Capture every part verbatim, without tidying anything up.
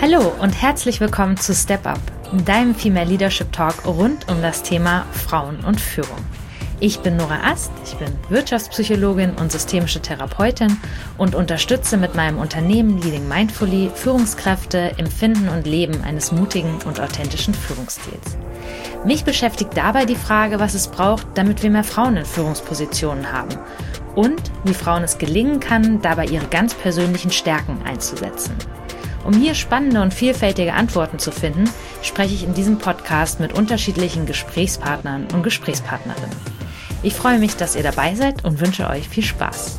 Hallo und herzlich willkommen zu Step Up, deinem Female Leadership Talk rund um das Thema Frauen und Führung. Ich bin Nora Ast, ich bin Wirtschaftspsychologin und systemische Therapeutin und unterstütze mit meinem Unternehmen Leading Mindfully Führungskräfte im Finden und Leben eines mutigen und authentischen Führungsstils. Mich beschäftigt dabei die Frage, was es braucht, damit wir mehr Frauen in Führungspositionen haben und wie Frauen es gelingen kann, dabei ihre ganz persönlichen Stärken einzusetzen. Um hier spannende und vielfältige Antworten zu finden, spreche ich in diesem Podcast mit unterschiedlichen Gesprächspartnern und Gesprächspartnerinnen. Ich freue mich, dass ihr dabei seid und wünsche euch viel Spaß.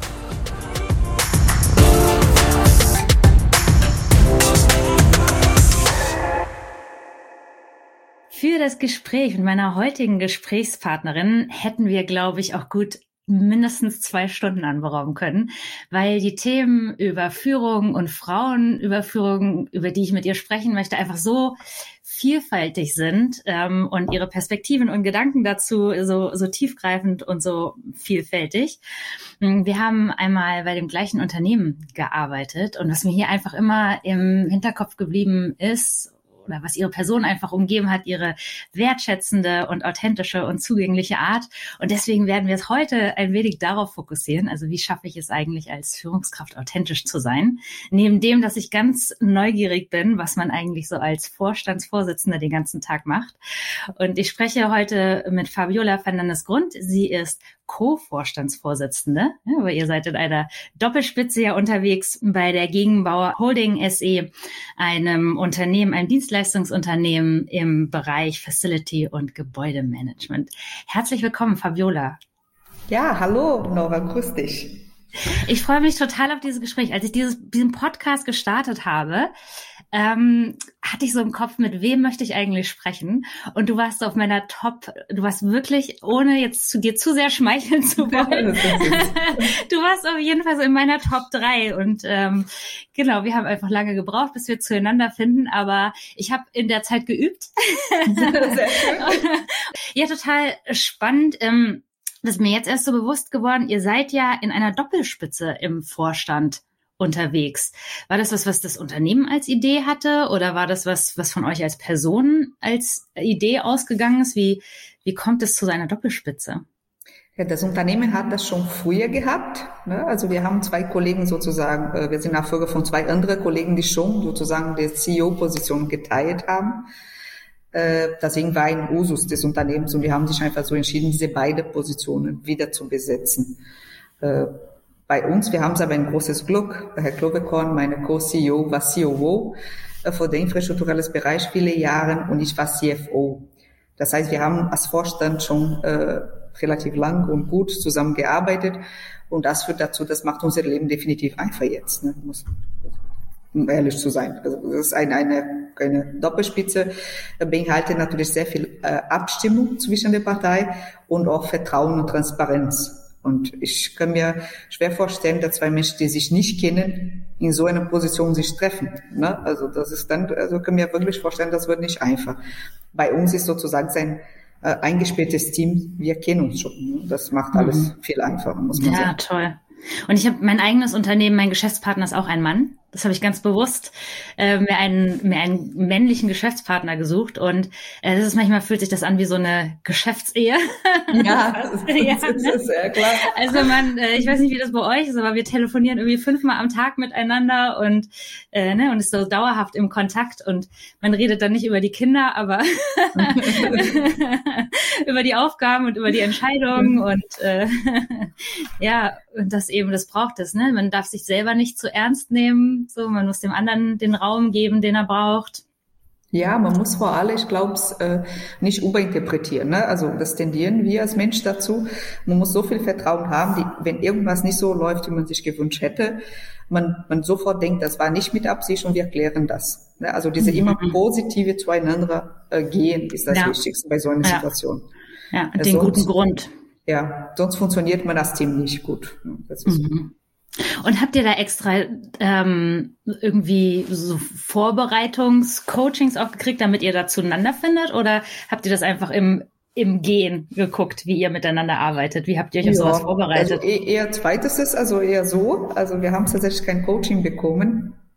Für das Gespräch mit meiner heutigen Gesprächspartnerin hätten wir, glaube ich, auch gut mindestens zwei Stunden anberaumen können, weil die Themen über Führung und Frauenüberführung, über die ich mit ihr sprechen möchte, einfach so vielfältig sind ähm, und ihre Perspektiven und Gedanken dazu so, so tiefgreifend und so vielfältig. Wir haben einmal bei dem gleichen Unternehmen gearbeitet und was mir hier einfach immer im Hinterkopf geblieben ist, oder was ihre Person einfach umgeben hat, ihre wertschätzende und authentische und zugängliche Art. Und deswegen werden wir es heute ein wenig darauf fokussieren. Also wie schaffe ich es eigentlich als Führungskraft authentisch zu sein? Neben dem, dass ich ganz neugierig bin, was man eigentlich so als Vorstandsvorsitzende den ganzen Tag macht. Und ich spreche heute mit Fabiola Fernandes-Grund. Sie ist Co-Vorstandsvorsitzende, ja, aber ihr seid in einer Doppelspitze ja unterwegs bei der Gegenbauer Holding S E, einem Unternehmen, einem Dienstleistungsunternehmen im Bereich Facility und Gebäudemanagement. Herzlich willkommen, Fabiola. Ja, hallo, Nora, grüß dich. Ich freue mich total auf dieses Gespräch. Als ich dieses, diesen Podcast gestartet habe, ähm, hatte ich so im Kopf, mit wem möchte ich eigentlich sprechen? Und du warst auf meiner Top, du warst wirklich, ohne jetzt zu dir zu sehr schmeicheln zu wollen, du warst auf jeden Fall so in meiner Top drei. Und ähm, genau, wir haben einfach lange gebraucht, bis wir zueinander finden, aber ich habe in der Zeit geübt. Sehr schön. Ja, total spannend. Ähm, Das ist mir jetzt erst so bewusst geworden, ihr seid ja in einer Doppelspitze im Vorstand unterwegs. War das was, was das Unternehmen als Idee hatte oder war das was, was von euch als Person als Idee ausgegangen ist? Wie, wie kommt es zu seiner Doppelspitze? Ja, das Unternehmen hat das schon früher gehabt. Ne? Also wir haben zwei Kollegen sozusagen, wir sind Nachfolger von zwei anderen Kollegen, die schon sozusagen die C E O-Position geteilt haben. Deswegen war ein Usus des Unternehmens und die haben sich einfach so entschieden, diese beiden Positionen wieder zu besetzen. Bei uns, wir haben aber ein großes Glück. Herr Klovekorn, meine Co-C E O, war C O O für den infrastrukturellen Bereich viele Jahre und ich war C F O. Das heißt, wir haben als Vorstand schon äh, relativ lang und gut zusammengearbeitet und das führt dazu, das macht unser Leben definitiv einfach jetzt. Ne? Muss, um ehrlich zu sein. Also das ist eine, eine, eine Doppelspitze, beinhaltet natürlich sehr viel äh, Abstimmung zwischen der Partei und auch Vertrauen und Transparenz. Und ich kann mir schwer vorstellen, dass zwei Menschen, die sich nicht kennen, in so einer Position sich treffen. Ne? Also das ist dann, also kann mir wirklich vorstellen, das wird nicht einfach. Bei uns ist sozusagen ein äh, eingespieltes Team, wir kennen uns schon. Ne? Das macht alles mhm. viel einfacher, muss man ja, sagen. Ja, toll. Und ich habe mein eigenes Unternehmen, mein Geschäftspartner ist auch ein Mann. Das habe ich ganz bewusst äh, mir einen mir einen männlichen Geschäftspartner gesucht und äh, das ist manchmal fühlt sich das an wie so eine Geschäftsehe. Ja, das ist, ja, das ist sehr klar. Also man, äh, ich weiß nicht, wie das bei euch ist, aber wir telefonieren irgendwie fünfmal am Tag miteinander und äh, ne und ist so dauerhaft im Kontakt und man redet dann nicht über die Kinder, aber über die Aufgaben und über die Entscheidungen und äh, ja und das eben das braucht es, ne? Man darf sich selber nicht zu ernst nehmen. So, man muss dem anderen den Raum geben, den er braucht. Ja, man muss vor allem, ich glaube, äh, nicht überinterpretieren. Ne? Also das tendieren wir als Mensch dazu. Man muss so viel Vertrauen haben, die, wenn irgendwas nicht so läuft, wie man sich gewünscht hätte, man, man sofort denkt, das war nicht mit Absicht und wir klären das. Ne? Also diese mhm. immer positive zueinander äh, gehen, ist das ja. Wichtigste bei so einer ja. Situation. Ja, mit dem guten Grund. Ja, sonst funktioniert man das Team nicht gut. Das ist mhm. Und habt ihr da extra ähm, irgendwie so Vorbereitungscoachings auch gekriegt, damit ihr da zueinander findet? Oder habt ihr das einfach im im Gehen geguckt, wie ihr miteinander arbeitet? Wie habt ihr euch auf ja, sowas vorbereitet? Also eher zweites ist, also eher so. Also wir haben tatsächlich kein Coaching bekommen.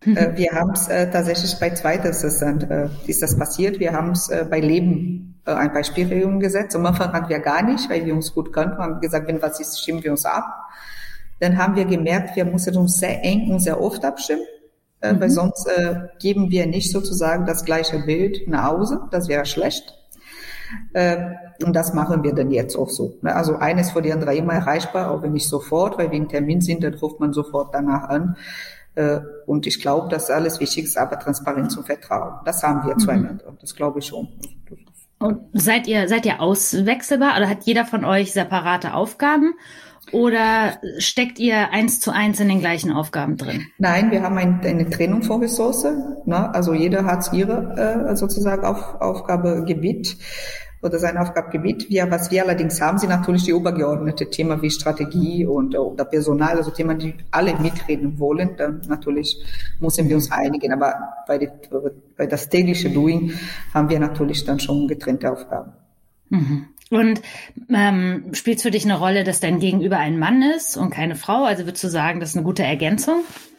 Äh, wir haben es äh, tatsächlich bei zweites ist, äh, ist das passiert. Wir haben es äh, bei Leben äh, ein paar Spielregeln gesetzt. Am Anfang hatten wir gar nicht, weil wir uns gut kannten. Wir haben gesagt, wenn was ist, stimmen wir uns ab. Dann haben wir gemerkt, wir mussten uns sehr eng und sehr oft abstimmen, äh, mhm. weil sonst äh, geben wir nicht sozusagen das gleiche Bild nach Hause. Das wäre schlecht. Äh, und das machen wir dann jetzt auch so. Ne? Also eines für die andere immer erreichbar, auch wenn nicht sofort, weil wir im Termin sind, dann ruft man sofort danach an. Und ich glaube, dass alles wichtig ist, aber Transparenz und Vertrauen. Das haben wir zueinander. Das glaube ich schon. Und seid ihr, seid ihr auswechselbar oder hat jeder von euch separate Aufgaben oder steckt ihr eins zu eins in den gleichen Aufgaben drin? Nein, wir haben ein, eine Trennung von Ressource. Ne? Also jeder hat ihre äh, sozusagen Auf, Aufgabegebiet oder sein Aufgabengebiet. Wir, was wir allerdings haben, sind natürlich die übergeordnete Themen wie Strategie und oder Personal, also Themen, die alle mitreden wollen. Dann natürlich müssen wir uns einigen. Aber bei, die, bei das tägliche Doing haben wir natürlich dann schon getrennte Aufgaben. Mhm. Und ähm, spielt es für dich eine Rolle, dass dein Gegenüber ein Mann ist und keine Frau? Also würdest du sagen, das ist eine gute Ergänzung?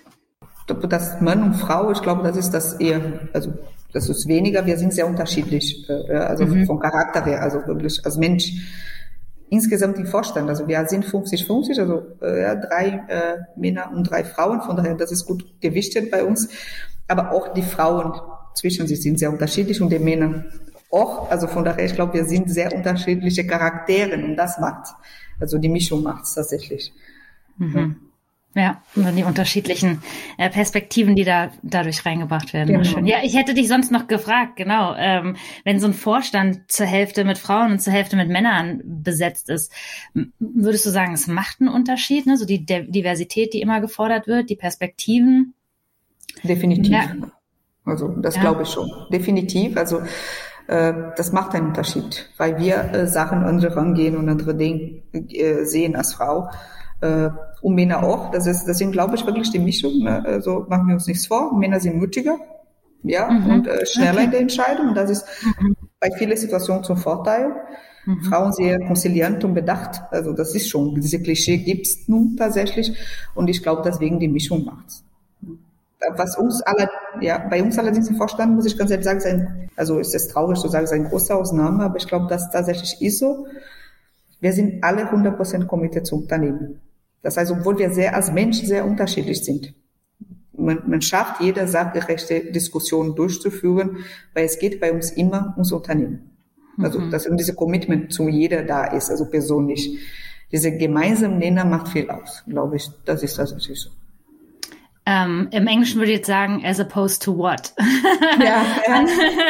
Das Mann und Frau, ich glaube, das ist das eher, also das ist weniger, wir sind sehr unterschiedlich, also mhm. vom Charakter her, also wirklich als Mensch. Insgesamt im Vorstand, also wir sind fünfzig fünfzig, also ja, drei äh, Männer und drei Frauen, von daher, das ist gut gewichtet bei uns. Aber auch die Frauen zwischen sich sind sehr unterschiedlich und die Männer auch, also von daher, ich glaube, wir sind sehr unterschiedliche Charaktere und das macht, also die Mischung macht es tatsächlich. Mhm. Ja, und die unterschiedlichen äh, Perspektiven, die da dadurch reingebracht werden. Genau. Schön. Ja, ich hätte dich sonst noch gefragt, genau, ähm, wenn so ein Vorstand zur Hälfte mit Frauen und zur Hälfte mit Männern besetzt ist, würdest du sagen, es macht einen Unterschied, ne? So die De- Diversität, die immer gefordert wird, die Perspektiven? Definitiv. Ja. Also das ja. glaube ich schon. Definitiv. Also äh, das macht einen Unterschied, weil wir äh, Sachen andere rangehen und andere Dinge äh, sehen als Frau. Äh, und Männer auch. Das ist, deswegen glaube ich wirklich die Mischung. Ne? Also machen wir uns nichts vor. Männer sind mutiger, ja, mhm. und äh, schneller okay. in der Entscheidung. Und das ist mhm. bei vielen Situationen zum Vorteil. Mhm. Frauen sehr konziliant und bedacht. Also das ist schon, diese Klischee gibt's nun tatsächlich. Und ich glaube, deswegen die Mischung macht's. Was uns alle, ja, bei uns allerdings im Vorstand, muss ich ganz ehrlich sagen, sein, also ist es traurig zu sagen, ist eine große Ausnahme, aber ich glaube, dass tatsächlich ist so. Wir sind alle hundert Prozent committed zum Unternehmen. Das heißt, obwohl wir sehr als Mensch sehr unterschiedlich sind. Man, man schafft, jede sachgerechte Diskussion durchzuführen, weil es geht bei uns immer ums Unternehmen. Also, mhm. dass diese Commitment zu jeder da ist, also persönlich. Diese gemeinsame Nenner macht viel aus, glaube ich. Das ist tatsächlich so. Um, im Englischen würde ich jetzt sagen, as opposed to what? Ja, ja.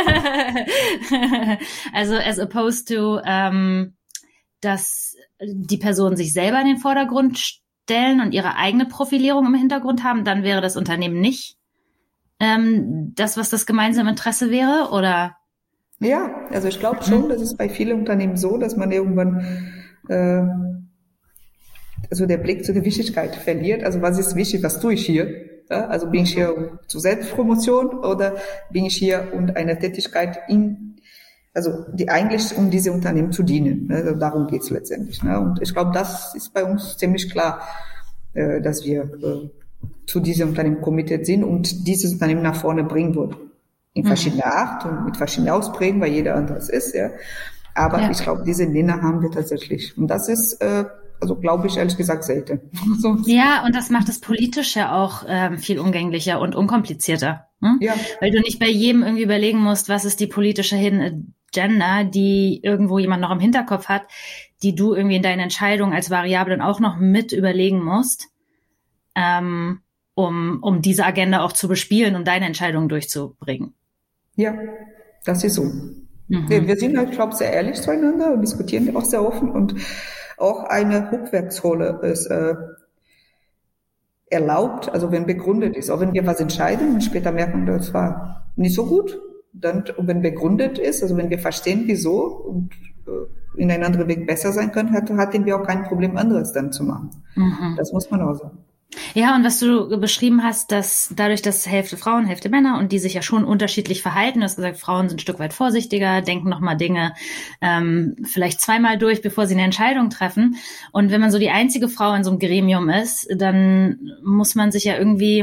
Also as opposed to, um, dass die Personen sich selber in den Vordergrund stellen und ihre eigene Profilierung im Hintergrund haben, dann wäre das Unternehmen nicht ähm, das, was das gemeinsame Interesse wäre, oder? Ja, also ich glaube schon, das ist bei vielen Unternehmen so, dass man irgendwann äh, also der Blick zu der Wichtigkeit verliert. Also was ist wichtig, was tue ich hier? Ja, also bin ich hier zur Selbstpromotion oder bin ich hier um eine Tätigkeit in, also die eigentlich um diese Unternehmen zu dienen. Ne? Also darum geht's letztendlich. Ne? Und ich glaube, das ist bei uns ziemlich klar, äh, dass wir äh, zu diesem Unternehmen committed sind und dieses Unternehmen nach vorne bringen wollen. In verschiedener Art und mit verschiedenen Ausprägungen, weil jeder anders ist. Ja. Aber ja. ich glaube, diese Nenner haben wir tatsächlich. Und das ist, äh, also glaube ich, ehrlich gesagt, selten. So. Ja, und das macht das Politische auch ähm, viel umgänglicher und unkomplizierter. Hm? Ja. Weil du nicht bei jedem irgendwie überlegen musst, was ist die politische Hidden Agenda, die irgendwo jemand noch im Hinterkopf hat, die du irgendwie in deine Entscheidung als Variablen auch noch mit überlegen musst, ähm, um, um diese Agenda auch zu bespielen, um deine Entscheidung durchzubringen. Ja, das ist so. Mhm. Wir, wir sind halt, glaube ich, sehr ehrlich zueinander und diskutieren auch sehr offen und auch eine Rückwärtsrolle ist äh, erlaubt, also wenn begründet ist. Auch wenn wir was entscheiden und später merken, das war nicht so gut, dann, und wenn begründet ist, also wenn wir verstehen, wieso und äh, in einen anderen Weg besser sein können, hat, hatten wir auch kein Problem, anderes dann zu machen. Mhm. Das muss man auch sagen. Ja, und was du beschrieben hast, dass dadurch, dass Hälfte Frauen, Hälfte Männer und die sich ja schon unterschiedlich verhalten, du hast gesagt, Frauen sind ein Stück weit vorsichtiger, denken nochmal Dinge ähm, vielleicht zweimal durch, bevor sie eine Entscheidung treffen. Und wenn man so die einzige Frau in so einem Gremium ist, dann muss man sich ja irgendwie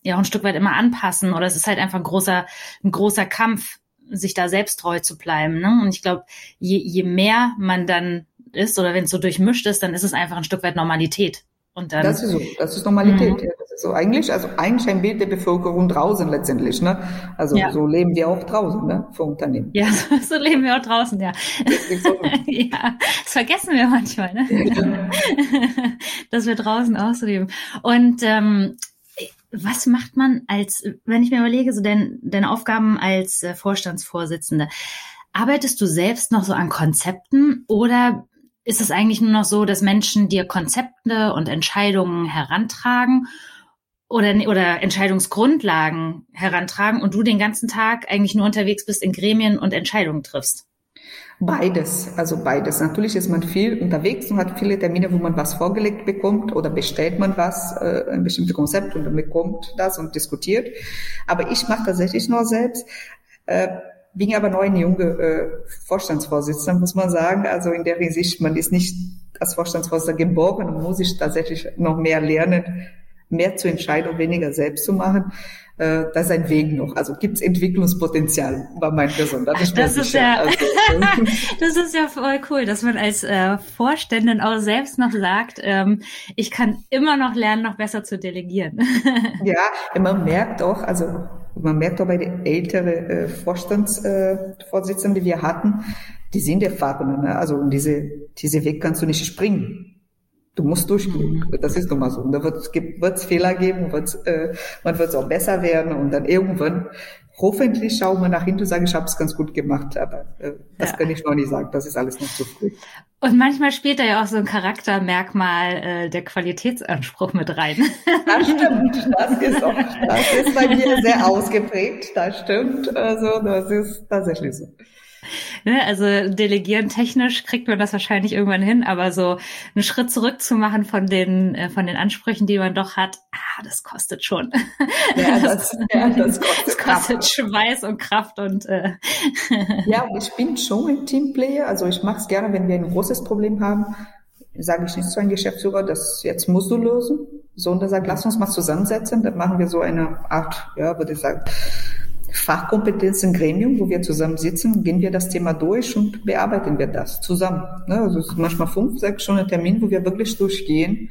ja auch ein Stück weit immer anpassen oder es ist halt einfach ein großer, ein großer Kampf, sich da selbst treu zu bleiben. Ne? Und ich glaube, je, je mehr man dann ist oder wenn es so durchmischt ist, dann ist es einfach ein Stück weit Normalität. Und dann, das ist so, das ist Normalität. Ja, das ist so eigentlich, also eigentlich ein Bild der Bevölkerung draußen letztendlich, ne? Also ja. So leben wir auch draußen, ne? Für Unternehmen. Ja, so, so leben wir auch draußen, ja. Das ja, das vergessen wir manchmal, ne? Ja. Dass wir draußen auch so leben. Und ähm, was macht man als, wenn ich mir überlege, so dein, deine Aufgaben als äh, Vorstandsvorsitzende, arbeitest du selbst noch so an Konzepten oder ist es eigentlich nur noch so, dass Menschen dir Konzepte und Entscheidungen herantragen oder, oder Entscheidungsgrundlagen herantragen und du den ganzen Tag eigentlich nur unterwegs bist in Gremien und Entscheidungen triffst? Beides, also beides. Natürlich ist man viel unterwegs und hat viele Termine, wo man was vorgelegt bekommt oder bestellt man was, äh, ein bestimmtes Konzept und dann bekommt das und diskutiert. Aber ich mache tatsächlich nur selbst. Äh, bin aber noch ein junge äh, Vorstandsvorsitzender, muss man sagen. Also in der Hinsicht, man ist nicht als Vorstandsvorsitzender geboren und muss ich tatsächlich noch mehr lernen, mehr zu entscheiden und weniger selbst zu machen. Äh, das ist ein Weg noch. Also gibt es Entwicklungspotenzial bei meinen Personen. Das, das ist ja, also, das ist ja voll cool, dass man als äh, Vorständin auch selbst noch sagt, ähm, ich kann immer noch lernen, noch besser zu delegieren. Ja, man merkt auch, also man merkt auch bei den älteren äh, Vorstandsvorsitzenden, äh, die wir hatten, die sind erfahren. Ne? Also diese, diese Weg kannst du nicht springen. Du musst durchgehen. Mhm. Das ist nun mal so. Und da wird es Fehler geben, wird's, äh, man wird es auch besser werden und dann irgendwann, hoffentlich schauen wir nach hinten und sagen, ich habe es ganz gut gemacht, aber äh, das ja. kann ich noch nicht sagen. Das ist alles noch zu früh. Und manchmal spielt da ja auch so ein Charaktermerkmal äh, der Qualitätsanspruch mit rein. Das stimmt. Das ist auch, das ist bei mir sehr ausgeprägt. Das stimmt. Also das ist tatsächlich so. Ne, also delegieren technisch kriegt man das wahrscheinlich irgendwann hin, aber so einen Schritt zurück zu machen von den äh, von den Ansprüchen, die man doch hat, ah, das kostet schon. Ja, das, ja, das kostet, das kostet Schweiß und Kraft und äh. Ja, ich bin schon ein Teamplayer, also ich mache es gerne, wenn wir ein großes Problem haben, sage ich nicht zu einem Geschäftsführer, das jetzt musst du lösen, sondern sage, lass uns mal zusammensetzen, dann machen wir so eine Art, ja, würde ich sagen, Fachkompetenzen-Gremium, wo wir zusammen sitzen, gehen wir das Thema durch und bearbeiten wir das zusammen. Also es ist manchmal fünf, sechs Stunden Termin, wo wir wirklich durchgehen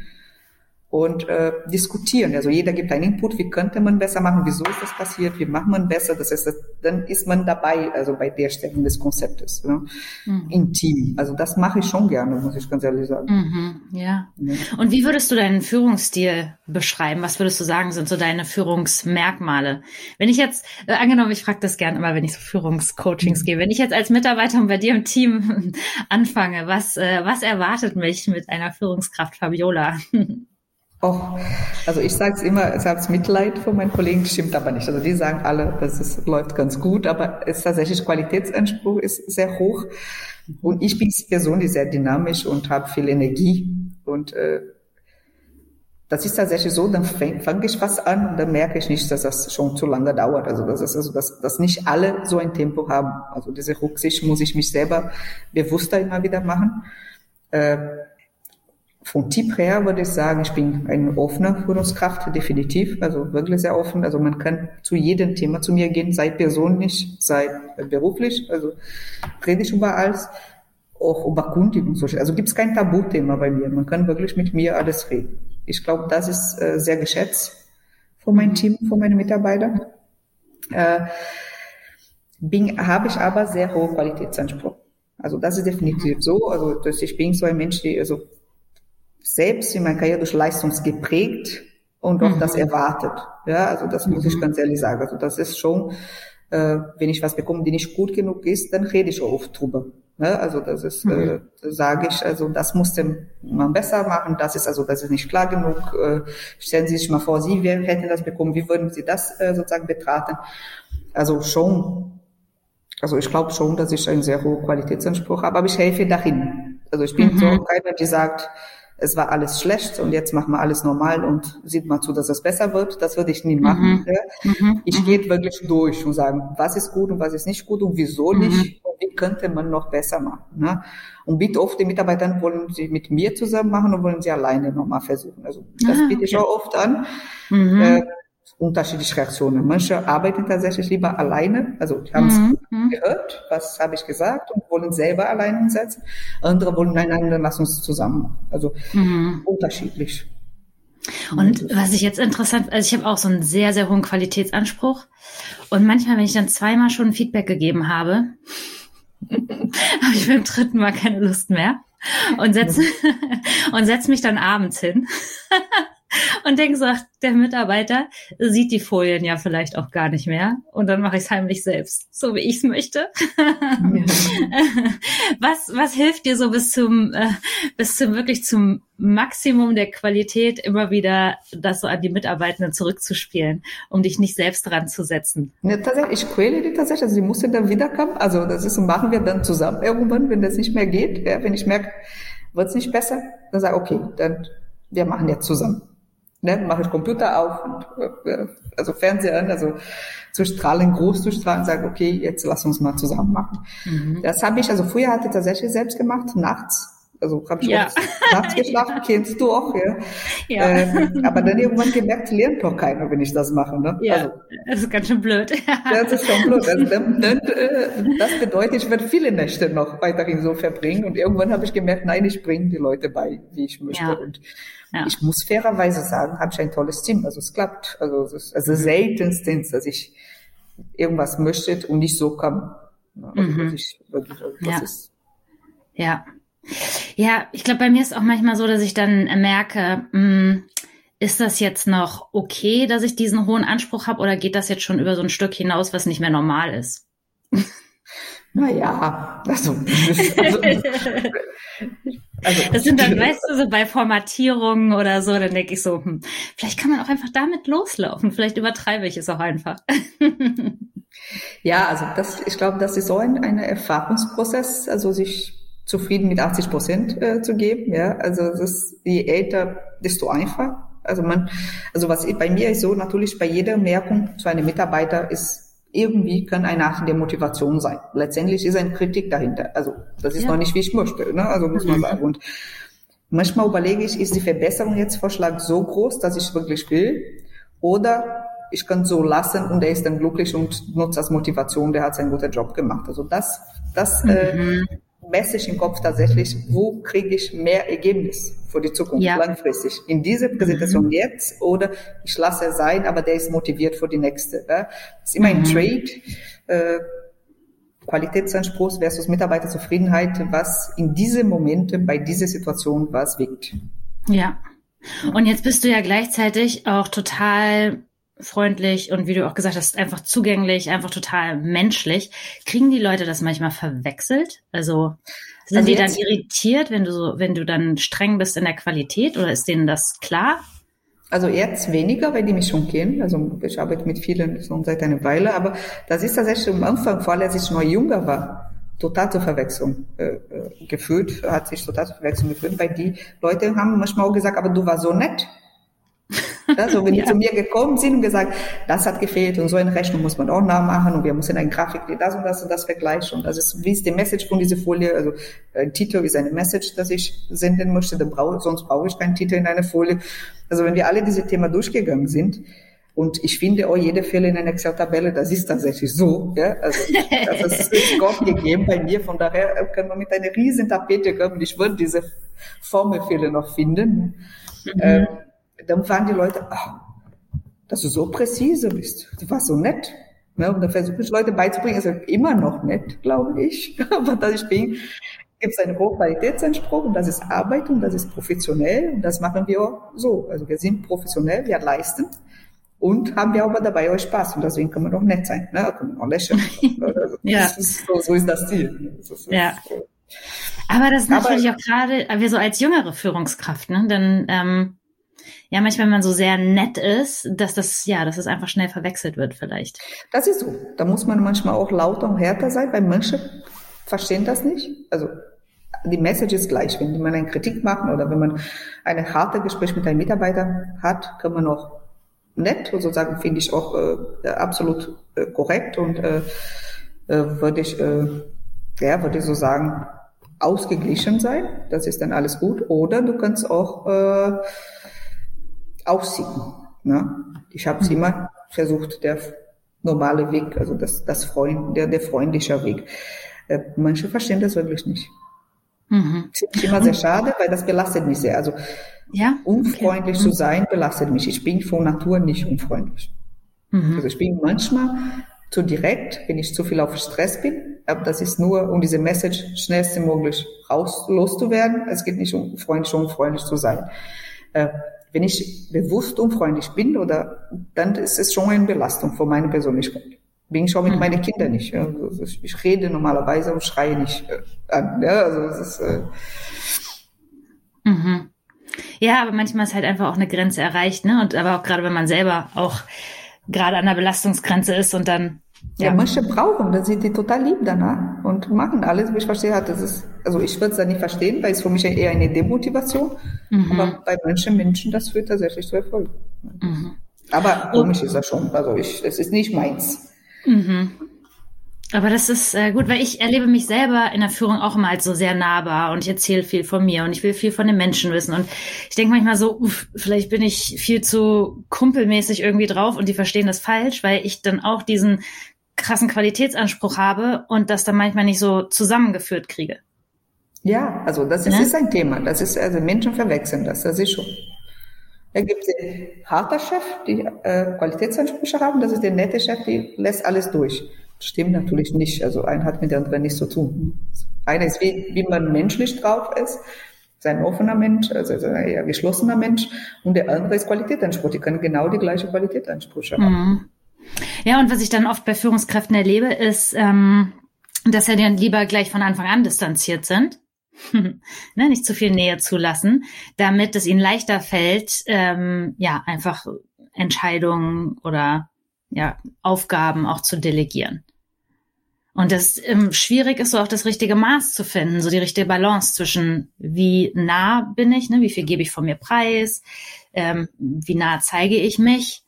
und äh, diskutieren. Also jeder gibt einen Input, wie könnte man besser machen, wieso ist das passiert, wie macht man besser, das heißt, dann ist man dabei, also bei der Stellung des Konzeptes, ne? Mhm. Im Team. Also das mache ich schon gerne, muss ich ganz ehrlich sagen. Mhm, ja. ja. Und wie würdest du deinen Führungsstil beschreiben? Was würdest du sagen, sind so deine Führungsmerkmale? Wenn ich jetzt, äh, angenommen, ich frage das gerne immer, wenn ich so Führungscoachings mhm. gebe, wenn ich jetzt als Mitarbeiter bei dir im Team anfange, was, äh, was erwartet mich mit einer Führungskraft Fabiola? Oh, also ich sage es immer, ich habe Mitleid von meinen Kollegen, stimmt aber nicht. Also die sagen alle, das ist, läuft ganz gut, aber es ist tatsächlich Qualitätsanspruch ist sehr hoch. Und ich bin persönlich sehr dynamisch und habe viel Energie. Und äh, das ist tatsächlich so, dann fange fang ich was an und dann merke ich nicht, dass das schon zu lange dauert. Also das ist also, dass, dass nicht alle so ein Tempo haben. Also diese Rücksicht muss ich mich selber bewusster immer wieder machen. Äh, Vom Typ her würde ich sagen, ich bin eine offene Führungskraft, definitiv, also wirklich sehr offen. Also man kann zu jedem Thema zu mir gehen, sei persönlich, sei beruflich, also rede ich über alles, auch über Kundigen. Also gibt es kein Tabuthema bei mir, man kann wirklich mit mir alles reden. Ich glaube, das ist äh, sehr geschätzt von meinem Team, von meinen Mitarbeitern. Äh, bin, habe ich aber sehr hohen Qualitätsanspruch. Also das ist definitiv so, also dass ich bin so ein Mensch, die, also selbst in meiner Karriere durch Leistung geprägt und auch mhm. das erwartet. Ja, also das muss mhm. ich ganz ehrlich sagen. Also das ist schon, äh, wenn ich was bekomme, die nicht gut genug ist, dann rede ich auch oft drüber. Ja, also das ist, mhm. äh, sage ich, also das musste man besser machen. Das ist also, das ist nicht klar genug. Äh, stellen Sie sich mal vor, Sie hätten das bekommen. Wie würden Sie das äh, sozusagen betrachten? Also schon, also ich glaube schon, dass ich einen sehr hohen Qualitätsanspruch habe, aber ich helfe dahin. Also ich bin mhm. so keiner, die sagt, es war alles schlecht und jetzt machen wir alles normal und sieht mal zu, dass es besser wird. Das würde ich nie machen. Mhm. Ja. Mhm. Ich gehe wirklich durch und sagen, was ist gut und was ist nicht gut und wieso mhm. nicht und wie könnte man noch besser machen. Ne? Und bitte oft die Mitarbeiter wollen sie mit mir zusammen machen und wollen sie alleine nochmal versuchen. Also das ah, biete ich okay. auch oft an. Mhm. Äh, unterschiedliche Reaktionen. Manche arbeiten tatsächlich lieber alleine, also die haben es Mhm. gehört, was habe ich gesagt und wollen selber alleine umsetzen. Andere wollen, nein, nein, dann lass uns zusammen machen. Also Mhm. unterschiedlich. Und was ich jetzt interessant, also ich habe auch so einen sehr, sehr hohen Qualitätsanspruch. Und manchmal, wenn ich dann zweimal schon Feedback gegeben habe, habe ich beim dritten Mal keine Lust mehr und setze und setz mich dann abends hin und denke so, ach, der Mitarbeiter sieht die Folien ja vielleicht auch gar nicht mehr. Und dann mache ich es heimlich selbst, so wie ich es möchte. was, was hilft dir so bis zum, äh, bis zum wirklich zum Maximum der Qualität immer wieder das so an die Mitarbeitenden zurückzuspielen, um dich nicht selbst dran zu setzen? Ja, tatsächlich, ich quäle die tatsächlich, also die musste dann wiederkommen. Also das ist, machen wir dann zusammen irgendwann, wenn das nicht mehr geht. Ja, wenn ich merke, wird es nicht besser, dann sage ich, okay, dann wir machen jetzt zusammen. Ne, mache ich Computer auf und äh, also Fernseher an, also zu strahlen, groß zu strahlen, sage, okay, jetzt lass uns mal zusammen machen. Mhm. Das habe ich, also früher hatte ich tatsächlich selbst gemacht, nachts. Also habe ich ja. auch nachts geschlafen, kennst du auch, ja. ja. Ähm, aber dann irgendwann gemerkt, lernt doch keiner, wenn ich das mache. Ne? Ja, also, das ist ganz schön blöd. das ist schon blöd. Also, dann, dann, äh, das bedeutet, ich werde viele Nächte noch weiterhin so verbringen. Und irgendwann habe ich gemerkt, nein, ich bringe die Leute bei, wie ich möchte. Ja. Und ja. ich muss fairerweise sagen, habe ich ein tolles Team. Also es klappt. Also es ist also seltenstens, dass ich irgendwas möchte und nicht so kann. Also, mhm. dass ich wirklich, das ja. ist ja. Ja, ich glaube, bei mir ist auch manchmal so, dass ich dann merke, mh, ist das jetzt noch okay, dass ich diesen hohen Anspruch habe, oder geht das jetzt schon über so ein Stück hinaus, was nicht mehr normal ist? Naja, also, also, also das sind dann, weißt du, so bei Formatierungen oder so, dann denke ich so, hm, vielleicht kann man auch einfach damit loslaufen, vielleicht übertreibe ich es auch einfach. Ja, also das, ich glaube, das ist so ein, ein Erfahrungsprozess, also sich zufrieden mit achtzig Prozent äh, zu geben, ja, also das ist, je älter, desto einfacher. Also man, also was bei mir ist so, natürlich bei jeder Merkung zu einem Mitarbeiter ist irgendwie kann eine Art der Motivation sein. Letztendlich ist eine Kritik dahinter. Also das ist ja. noch nicht, wie ich möchte, ne? Also muss man sagen. Und manchmal überlege ich, ist die Verbesserung jetzt Vorschlag so groß, dass ich wirklich will, oder ich kann so lassen und er ist dann glücklich und nutzt als Motivation, der hat seinen guten Job gemacht. Also das, das mhm. äh, messe ich im Kopf tatsächlich, wo kriege ich mehr Ergebnis für die Zukunft, ja. langfristig. In dieser Präsentation mhm. jetzt, oder ich lasse es sein, aber der ist motiviert für die nächste. Ja? Das ist immer ein mhm. Trade, äh, Qualitätsanspruch versus Mitarbeiterzufriedenheit, was in diesen Momenten, bei dieser Situation, was wiegt. Ja. Und jetzt bist du ja gleichzeitig auch total freundlich und wie du auch gesagt hast, einfach zugänglich, einfach total menschlich. Kriegen die Leute das manchmal verwechselt? Also sind also die dann irritiert, wenn du so, wenn du dann streng bist in der Qualität, oder ist denen das klar? Also jetzt weniger, weil die mich schon kennen. Also ich arbeite mit vielen schon seit einer Weile, aber das ist tatsächlich am Anfang, vor allem als ich noch jünger war, total zur Verwechslung äh, gefühlt, hat sich total zur Verwechslung gefühlt, weil die Leute haben manchmal auch gesagt, aber du warst so nett. Also wenn ja. die zu mir gekommen sind und gesagt, das hat gefehlt und so eine Rechnung muss man auch nachmachen und wir müssen eine Grafik, die das und das und das vergleichen. Und das ist, wie ist die Message von dieser Folie? Also ein Titel ist eine Message, das ich senden möchte, dann brauche, sonst brauche ich keinen Titel in einer Folie. Also wenn wir alle diese Themen durchgegangen sind, und ich finde auch jede Fehler in einer Excel-Tabelle, das ist tatsächlich so, ja, also das ist jetzt Gott gegeben bei mir, von daher können wir mit einer riesen Tapete kommen, ich würde diese Formelfehler noch finden. Mhm. Ähm, dann waren die Leute, ach, dass du so präzise bist, du warst so nett. Ne? Und dann versuche ich Leute beizubringen, ist immer noch nett, glaube ich, aber dass ich bin, gibt es einen hohen Qualitätsanspruch und das ist Arbeit und das ist professionell und das machen wir auch so. Also wir sind professionell, wir leisten und haben wir aber dabei auch Spaß und deswegen kann man auch nett sein, ne? Kann man auch lächeln. Also, ja. ist, so, so ist das Ziel. Das ist, ja. Aber das ist natürlich aber, auch gerade, wir so als jüngere Führungskraft, ne? Denn ähm, ja, manchmal, wenn man so sehr nett ist, dass das, ja, dass es einfach schnell verwechselt wird vielleicht. Das ist so. Da muss man manchmal auch lauter und härter sein, weil manche verstehen das nicht. Also die Message ist gleich. Wenn man eine Kritik macht oder wenn man ein hartes Gespräch mit einem Mitarbeiter hat, kann man auch nett und sozusagen finde ich auch äh, absolut äh, korrekt und äh, äh, würde ich, äh, ja, würde ich so sagen, ausgeglichen sein. Das ist dann alles gut. Oder du kannst auch äh, ausziehen. Ne? Ich habe es mhm. immer versucht, der normale Weg, also das, das Freund, der, der freundliche Weg. Äh, manche verstehen das wirklich nicht. Mhm. Das finde ich immer sehr schade, weil das belastet mich sehr. Also ja? unfreundlich okay. zu sein belastet mich. Ich bin von Natur nicht unfreundlich. Mhm. Also ich bin manchmal zu direkt, wenn ich zu viel auf Stress bin. Aber das ist nur, um diese Message schnellstmöglich raus, loszuwerden. Es geht nicht um freundlich, um unfreundlich zu sein. Äh, wenn ich bewusst unfreundlich bin, oder, dann ist es schon eine Belastung für meine Persönlichkeit. Bin ich auch mit mhm. meinen Kindern nicht. Also ich rede normalerweise und schreie nicht an. Ja, also es ist, äh mhm. Ja, aber manchmal ist halt einfach auch eine Grenze erreicht, ne? Und aber auch gerade, wenn man selber auch gerade an der Belastungsgrenze ist und dann ja, ja manche brauchen, dann sind die total lieb danach und machen alles, wie ich verstehe. Das ist, also ich würde es da nicht verstehen, weil es für mich eher eine Demotivation. Mhm. Aber bei manchen Menschen, das führt tatsächlich zu Erfolg. Mhm. Aber komisch ist das schon. Also ich, es ist nicht meins. Mhm. Aber das ist äh, gut, weil ich erlebe mich selber in der Führung auch immer als so sehr nahbar und ich erzähle viel von mir und ich will viel von den Menschen wissen und ich denke manchmal so, uff, vielleicht bin ich viel zu kumpelmäßig irgendwie drauf und die verstehen das falsch, weil ich dann auch diesen krassen Qualitätsanspruch habe und das dann manchmal nicht so zusammengeführt kriege. Ja, also das ist, ja? ist ein Thema. Das ist, also Menschen verwechseln das, das ist schon. Da gibt es den harten Chef, die äh, Qualitätsansprüche haben, das ist der nette Chef, die lässt alles durch. Das stimmt natürlich nicht. Also ein hat mit der anderen nichts zu tun. Einer ist, wie, wie man menschlich drauf ist, ist ein offener Mensch, also ein eher geschlossener Mensch, und der andere ist Qualitätsanspruch. Die können genau die gleiche Qualitätsansprüche haben. Mhm. Ja, und was ich dann oft bei Führungskräften erlebe, ist, ähm, dass sie dann lieber gleich von Anfang an distanziert sind. ne, nicht zu viel Nähe zulassen, damit es ihnen leichter fällt, ähm, ja, einfach Entscheidungen oder ja, Aufgaben auch zu delegieren. Und das ähm, schwierig ist, so auch das richtige Maß zu finden, so die richtige Balance zwischen wie nah bin ich, ne, wie viel gebe ich von mir preis, ähm, wie nah zeige ich mich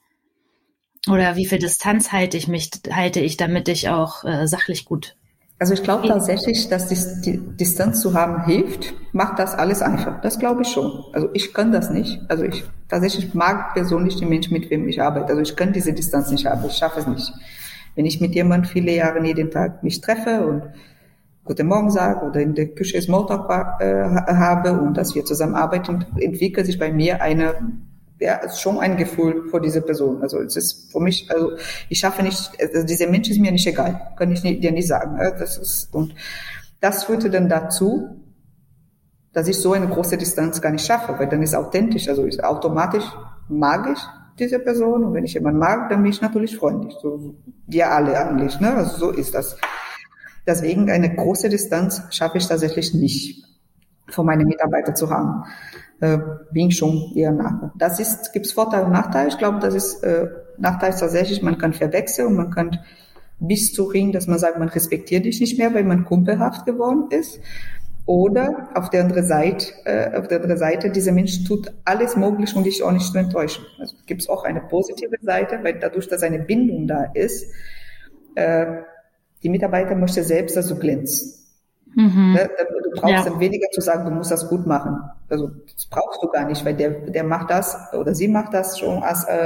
oder wie viel Distanz halte ich mich, halte ich, damit ich auch äh, sachlich gut. Also ich glaube tatsächlich, dass die, die Distanz zu haben hilft, macht das alles einfach. Das glaube ich schon. Also ich kann das nicht. Also ich tatsächlich mag persönlich die Menschen, mit wem ich arbeite. Also ich kann diese Distanz nicht haben. Ich schaffe es nicht. Wenn ich mit jemandem viele Jahre jeden Tag mich treffe und Guten Morgen sage oder in der Küche Smalltalk äh, habe und dass wir zusammen arbeiten, entwickelt sich bei mir eine ja, ist schon ein Gefühl vor dieser Person. Also es ist für mich, also ich schaffe nicht, also dieser Mensch ist mir nicht egal, kann ich nicht, dir nicht sagen. Das ist, und das führte dann dazu, dass ich so eine große Distanz gar nicht schaffe, weil dann ist authentisch, also ist automatisch mag ich diese Person und wenn ich jemanden mag, dann bin ich natürlich freundlich. So wir alle eigentlich, ne? Also so ist das. Deswegen eine große Distanz schaffe ich tatsächlich nicht, von meinen Mitarbeitern zu haben. Äh, bin ich schon eher nach. Das ist, gibt's Vorteile und Nachteile. Ich glaube, das ist, äh, Nachteil ist tatsächlich, man kann verwechseln und man kann bis zu ringen, dass man sagt, man respektiert dich nicht mehr, weil man kumpelhaft geworden ist. Oder auf der anderen Seite, äh, auf der anderen Seite, dieser Mensch tut alles möglich, um dich auch nicht zu enttäuschen. Also gibt's auch eine positive Seite, weil dadurch, dass eine Bindung da ist, äh, die Mitarbeiter möchte selbst, dass du glänzt. Mhm. Du brauchst ja. dann weniger zu sagen, du musst das gut machen. Also das brauchst du gar nicht, weil der, der macht das oder sie macht das schon als äh,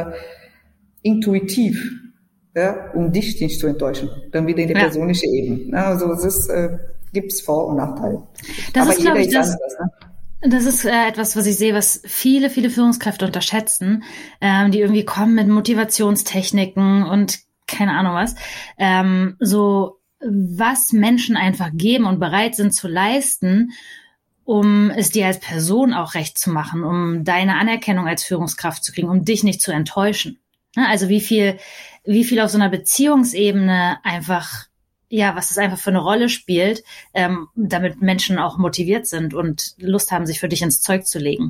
intuitiv, ja, um dich nicht zu enttäuschen. Dann wieder in die ja. persönliche Ebene. Also es ist, äh, gibt's Vor- und Nachteile. Das Aber ist, jeder ich, ist das, anders. Ne? Das ist äh, etwas, was ich sehe, was viele, viele Führungskräfte unterschätzen, ähm, die irgendwie kommen mit Motivationstechniken und keine Ahnung was, ähm, so was Menschen einfach geben und bereit sind zu leisten, um es dir als Person auch recht zu machen, um deine Anerkennung als Führungskraft zu kriegen, um dich nicht zu enttäuschen. Also wie viel, wie viel auf so einer Beziehungsebene einfach, ja, was das einfach für eine Rolle spielt, ähm, damit Menschen auch motiviert sind und Lust haben, sich für dich ins Zeug zu legen.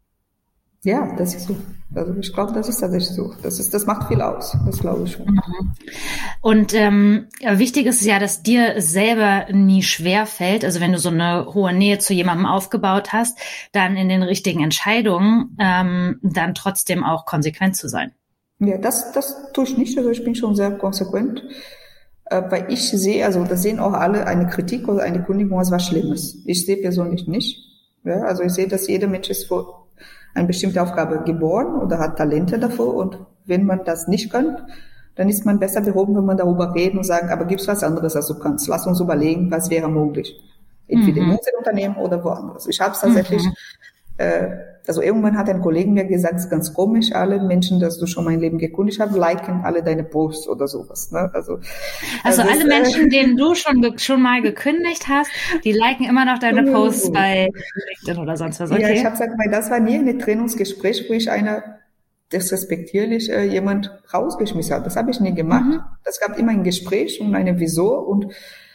Ja, das ist so. Also ich glaube, das ist tatsächlich so. Das ist, das macht viel aus. Das glaube ich schon. Mhm. Und ähm, wichtig ist es ja, dass dir selber nie schwer fällt. Also wenn du so eine hohe Nähe zu jemandem aufgebaut hast, dann in den richtigen Entscheidungen ähm, dann trotzdem auch konsequent zu sein. Ja, das, das tue ich nicht. Also ich bin schon sehr konsequent, äh, weil ich sehe, also das sehen auch alle, eine Kritik oder eine Kündigung als was Schlimmes. Ich sehe persönlich nicht. Ja, also ich sehe, dass jeder Mensch ist vor eine bestimmte Aufgabe geboren oder hat Talente dafür und wenn man das nicht kann, dann ist man besser behoben, wenn man darüber reden und sagen, aber gibt's was anderes, als du kannst? Lass uns überlegen, was wäre möglich. Entweder mhm. in unserem Unternehmen oder woanders. Ich habe es tatsächlich, mhm. äh, also irgendwann hat ein Kollege mir gesagt, es ist ganz komisch, alle Menschen, dass du schon mein Leben gekundigt hast, liken alle deine Posts oder sowas. Ne? Also, also, also alle das, Menschen, äh, denen du schon schon mal gekündigt hast, die liken immer noch deine Posts bei LinkedIn oder sonst was. Okay? Ja, ich habe gesagt, weil das war nie ein Trennungsgespräch, wo ich einer disrespektierlich äh, jemand rausgeschmissen hat. Das habe ich nie gemacht. Mhm. Es gab immer ein Gespräch und eine Wieso und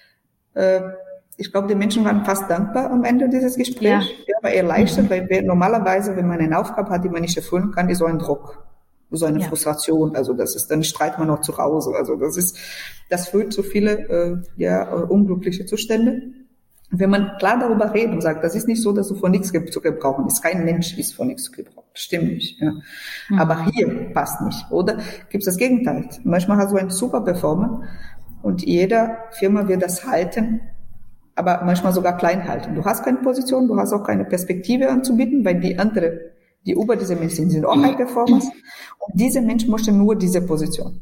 äh, ich glaube, die Menschen waren fast dankbar am Ende dieses Gesprächs. Ja, ja war erleichtert, mhm. weil wir, normalerweise, wenn man eine Aufgabe hat, die man nicht erfüllen kann, ist so ein Druck, so eine ja. Frustration. Also das ist, dann streitet man noch zu Hause. Also das ist, das führt zu viele äh, ja unglückliche Zustände. Wenn man klar darüber redet und sagt, das ist nicht so, dass du von nichts zu gebrauchen bist. Kein Mensch ist von nichts zu gebrauchen. Stimmt nicht. Ja. Mhm. Aber hier passt nicht. Oder gibt es das Gegenteil? Manchmal hast du einen super Performer und jeder Firma wird das halten, aber manchmal sogar klein halten. Du hast keine Position, du hast auch keine Perspektive anzubieten, weil die andere, die über diese Menschen sind, sind auch High Performers. Und diese Menschen möchten nur diese Position.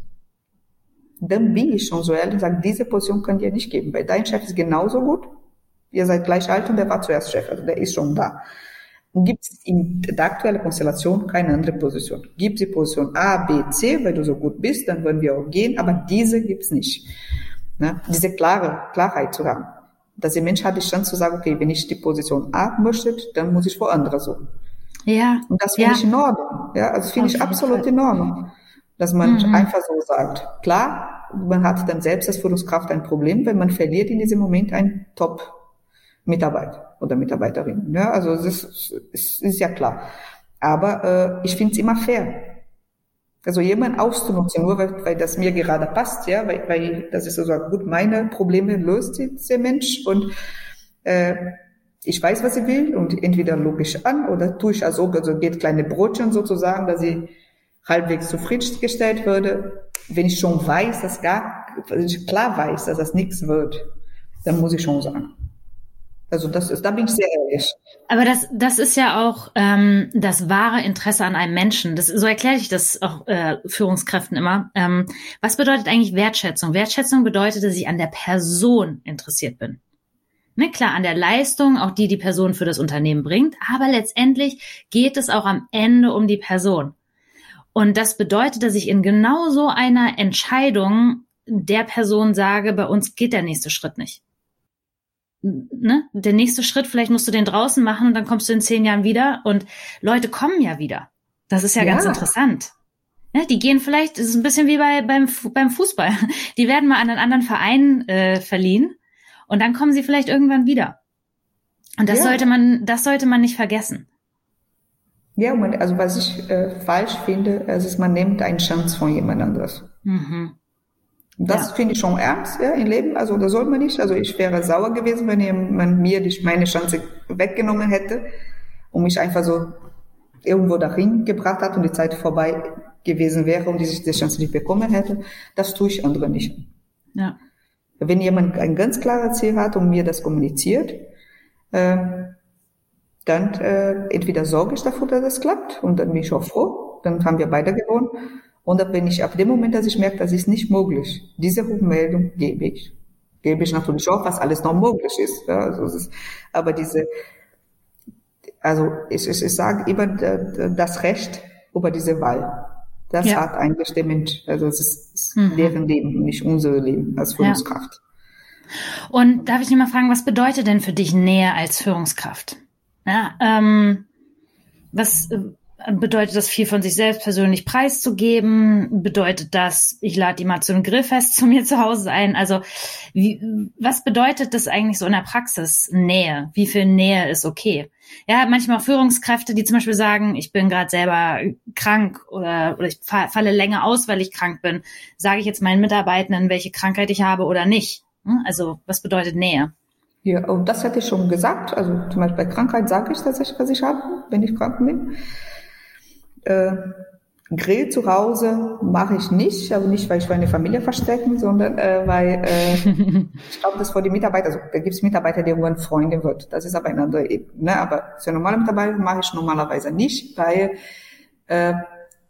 Dann bin ich schon so ehrlich und sage, diese Position könnt ihr nicht geben, weil dein Chef ist genauso gut. Ihr seid gleich alt und der war zuerst Chef, also der ist schon da. Und gibt es in der aktuellen Konstellation keine andere Position. Gibt es die Position A, B, C, weil du so gut bist, dann wollen wir auch gehen, aber diese gibt es nicht. Ne? Diese klare Klarheit zu haben. Dass der Mensch hat die Chance zu sagen, okay, wenn ich die Position A möchte, dann muss ich woanders suchen. Ja. Und das finde ja. ich in Ordnung. Ja, also finde ich absolut in Ordnung. Dass man mhm. einfach so sagt. Klar, man hat dann selbst als Führungskraft ein Problem, wenn man verliert in diesem Moment einen Top-Mitarbeiter oder Mitarbeiterin. Ja, also das ist, ist, ist ja klar. Aber äh, ich finde es immer fair. Also jemand auszunutzen, nur weil, weil das mir gerade passt, ja, weil, weil das ist so also gut, meine Probleme löst dieser Mensch und äh, ich weiß, was sie will und entweder logisch an oder tue ich als ob, also geht kleine Brotchen sozusagen, dass sie halbwegs zufriedengestellt würde. Wenn ich schon weiß, dass gar, wenn ich klar weiß, dass das nichts wird, dann muss ich schon sagen. Also das ist, da bin ich sehr ehrlich. Aber das, das ist ja auch ähm, das wahre Interesse an einem Menschen. Das, so erkläre ich das auch äh, Führungskräften immer. Ähm, was bedeutet eigentlich Wertschätzung? Wertschätzung bedeutet, dass ich an der Person interessiert bin. Ne, klar, an der Leistung, auch die die Person für das Unternehmen bringt. Aber letztendlich geht es auch am Ende um die Person. Und das bedeutet, dass ich in genau so einer Entscheidung der Person sage, bei uns geht der nächste Schritt nicht. Ne? Der nächste Schritt, vielleicht musst du den draußen machen und dann kommst du in zehn Jahren wieder und Leute kommen ja wieder. Das ist ja, ja. ganz interessant. Ne? Die gehen vielleicht, das ist ein bisschen wie bei beim beim Fußball. Die werden mal an einen anderen Verein äh, verliehen und dann kommen sie vielleicht irgendwann wieder. Und das ja. sollte man, das sollte man nicht vergessen. Ja, man, also was ich äh, falsch finde, ist, man nimmt eine Chance von jemand anderes. Mhm. Das ja. finde ich schon ernst, ja, im Leben. Also, das soll man nicht. Also, ich wäre sauer gewesen, wenn man mir die, meine Chance weggenommen hätte und mich einfach so irgendwo dahin gebracht hat und die Zeit vorbei gewesen wäre und ich die Chance nicht bekommen hätte. Das tue ich andere nicht. Ja. Wenn jemand ein ganz klares Ziel hat und mir das kommuniziert, äh, dann äh, entweder sorge ich dafür, dass es klappt und dann bin ich auch froh. Dann haben wir beide gewonnen. Und dann bin ich ab dem Moment, dass ich merke, das ist nicht möglich, diese Rückmeldung gebe ich. Gebe ich natürlich auch, was alles noch möglich ist. Ja, also es ist aber diese, also ich, ich, ich sage immer das Recht über diese Wahl. Das ja. hat eigentlich der Mensch. Also es ist, ist mhm. deren Leben, nicht unser Leben als Führungskraft. Ja. Und darf ich dich mal fragen, was bedeutet denn für dich Nähe als Führungskraft? Ja, ähm, was bedeutet das, viel von sich selbst persönlich preiszugeben? Bedeutet das, ich lade die mal zu einem Grillfest zu mir zu Hause ein? Also wie, was bedeutet das eigentlich so in der Praxis, Nähe? Wie viel Nähe ist okay? Ja, manchmal auch Führungskräfte, die zum Beispiel sagen, ich bin gerade selber krank oder, oder ich falle länger aus, weil ich krank bin. Sage ich jetzt meinen Mitarbeitenden, welche Krankheit ich habe oder nicht? Also was bedeutet Nähe? Ja, und das hätte ich schon gesagt. Also zum Beispiel bei Krankheit sage ich tatsächlich, was ich habe, wenn ich krank bin. Äh, Grill zu Hause mache ich nicht, aber nicht, weil ich meine Familie verstecken, sondern äh, weil äh, ich glaube, das für die Mitarbeiter, also da gibt es Mitarbeiter, die irgendwann Freunde wird. Das ist aber eine andere Ebene. Ne? Aber für normale Mitarbeiter mache ich normalerweise nicht, weil äh,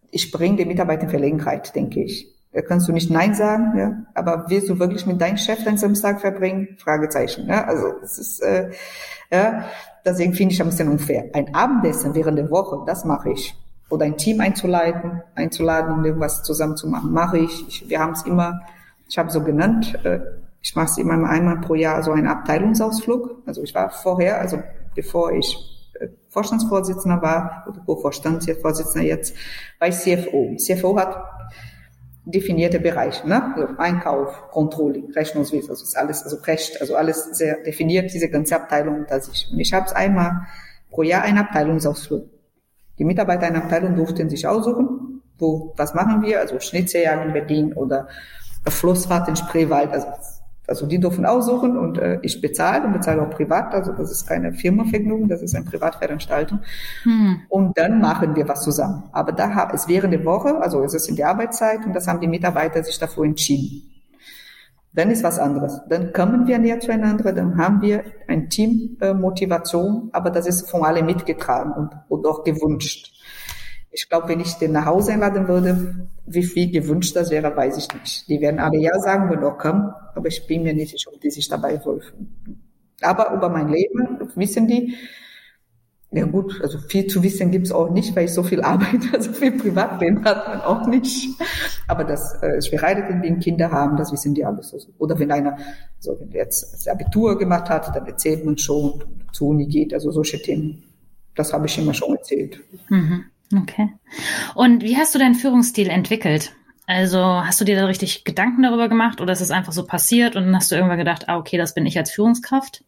ich bringe die Mitarbeiter in Verlegenheit, denke ich. Da kannst du nicht Nein sagen, ja, aber willst du wirklich mit deinem Chef deinen Samstag verbringen? Fragezeichen, ja, also es ist, äh, ja, deswegen finde ich ein bisschen unfair. Ein Abendessen während der Woche, das mache ich. Oder ein Team einzuleiten, einzuladen, um irgendwas zusammen zu machen, mache ich. ich wir haben es immer, ich habe so genannt, äh, ich mache es immer einmal pro Jahr so einen Abteilungsausflug. Also ich war vorher, also bevor ich äh, Vorstandsvorsitzender war, oder Co-Vorstandsvorsitzender jetzt, war ich C F O. C F O hat definierte Bereiche, ne? Also Einkauf, Controlling, Rechnungswesen, also ist alles, also Recht, also alles sehr definiert, diese ganze Abteilung unter sich. Und ich habe es einmal pro Jahr einen Abteilungsausflug. Die Mitarbeiter einer Abteilung durften sich aussuchen, wo, was machen wir, also Schnitzeljagd in Berlin oder Flussfahrt in Spreewald, also Also die dürfen aussuchen und äh, ich bezahle und bezahle auch privat. Also das ist keine Firmenvergnügen, das ist eine Privatveranstaltung. Hm. Und dann machen wir was zusammen. Aber da ist während der Woche, also es ist in der Arbeitszeit und das haben die Mitarbeiter sich dafür entschieden. Dann ist was anderes. Dann kommen wir näher zueinander, dann haben wir ein Team äh, Motivation, aber das ist von allen mitgetragen und, und auch gewünscht. Ich glaube, wenn ich den nach Hause einladen würde, wie viel gewünscht das wäre, weiß ich nicht. Die werden alle ja sagen, wenn doch kommen, aber ich bin mir nicht sicher, ob die sich dabei wohlfühlen. Aber über mein Leben wissen die, ja gut, also viel zu wissen gibt's auch nicht, weil ich so viel arbeite, so viel Privatleben hat man auch nicht. Aber dass äh, ich verheiratet bin, Kinder haben, das wissen die alles. Also, oder wenn einer, so wenn der jetzt das Abitur gemacht hat, dann erzählt man schon, zur Uni geht, also solche Themen. Das habe ich immer schon erzählt. Mhm. Okay. Und wie hast du deinen Führungsstil entwickelt? Also hast du dir da richtig Gedanken darüber gemacht oder ist es einfach so passiert und dann hast du irgendwann gedacht, ah, okay, das bin ich als Führungskraft?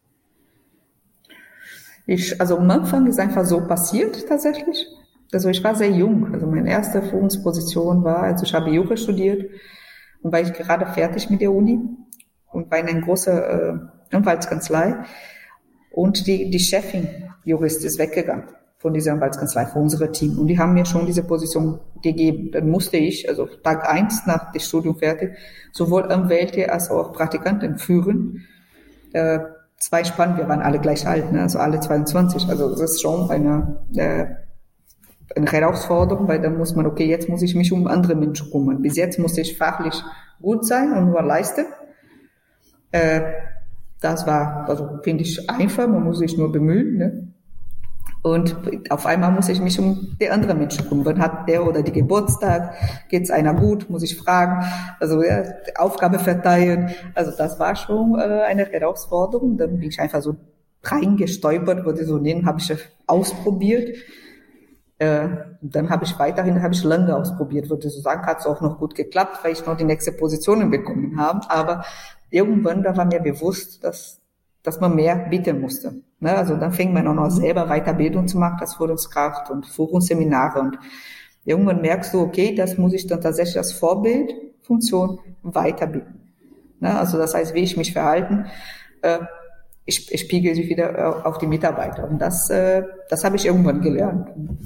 Ich, also am Anfang ist einfach so passiert tatsächlich. Also ich war sehr jung. Also meine erste Führungsposition war, also ich habe Jura studiert und war ich gerade fertig mit der Uni und war in einer großen äh, Anwaltskanzlei und die, die Chefin, Jurist, ist weggegangen von dieser Anwaltskanzlei, von unserem Team. Und die haben mir schon diese Position gegeben. Dann musste ich, also Tag eins nach dem Studium fertig, sowohl Anwälte als auch Praktikanten führen. Äh, zwei Spannen, wir waren alle gleich alt, ne? Also alle zweiundzwanzig. Also das ist schon eine, äh, eine Herausforderung, weil dann muss man, okay, jetzt muss ich mich um andere Menschen kümmern. Bis jetzt musste ich fachlich gut sein und nur leisten. Äh, das war, also finde ich einfach, man muss sich nur bemühen, ne? Und auf einmal muss ich mich um die anderen Menschen kümmern. Wann hat der oder die Geburtstag? Geht's einer gut? Muss ich fragen? Also ja, Aufgabe verteilen. Also das war schon äh, eine Herausforderung. Dann bin ich einfach so reingestolpert, würde ich so nehmen, habe ich ausprobiert. Äh, dann habe ich weiterhin, habe ich lange ausprobiert, würde ich so sagen, hat es auch noch gut geklappt, weil ich noch die nächste Positionen bekommen habe. Aber irgendwann, da war mir bewusst, dass dass man mehr bieten musste. Ne? Also dann fing man auch noch selber Weiterbildung zu machen, als Führungskraft und Führungsseminare. Und irgendwann merkst du, okay, das muss ich dann tatsächlich als Vorbildfunktion weiterbieten. Ne? Also das heißt, wie ich mich verhalten, äh, ich, ich spiegel sich wieder auf die Mitarbeiter. Und das, äh, das habe ich irgendwann gelernt,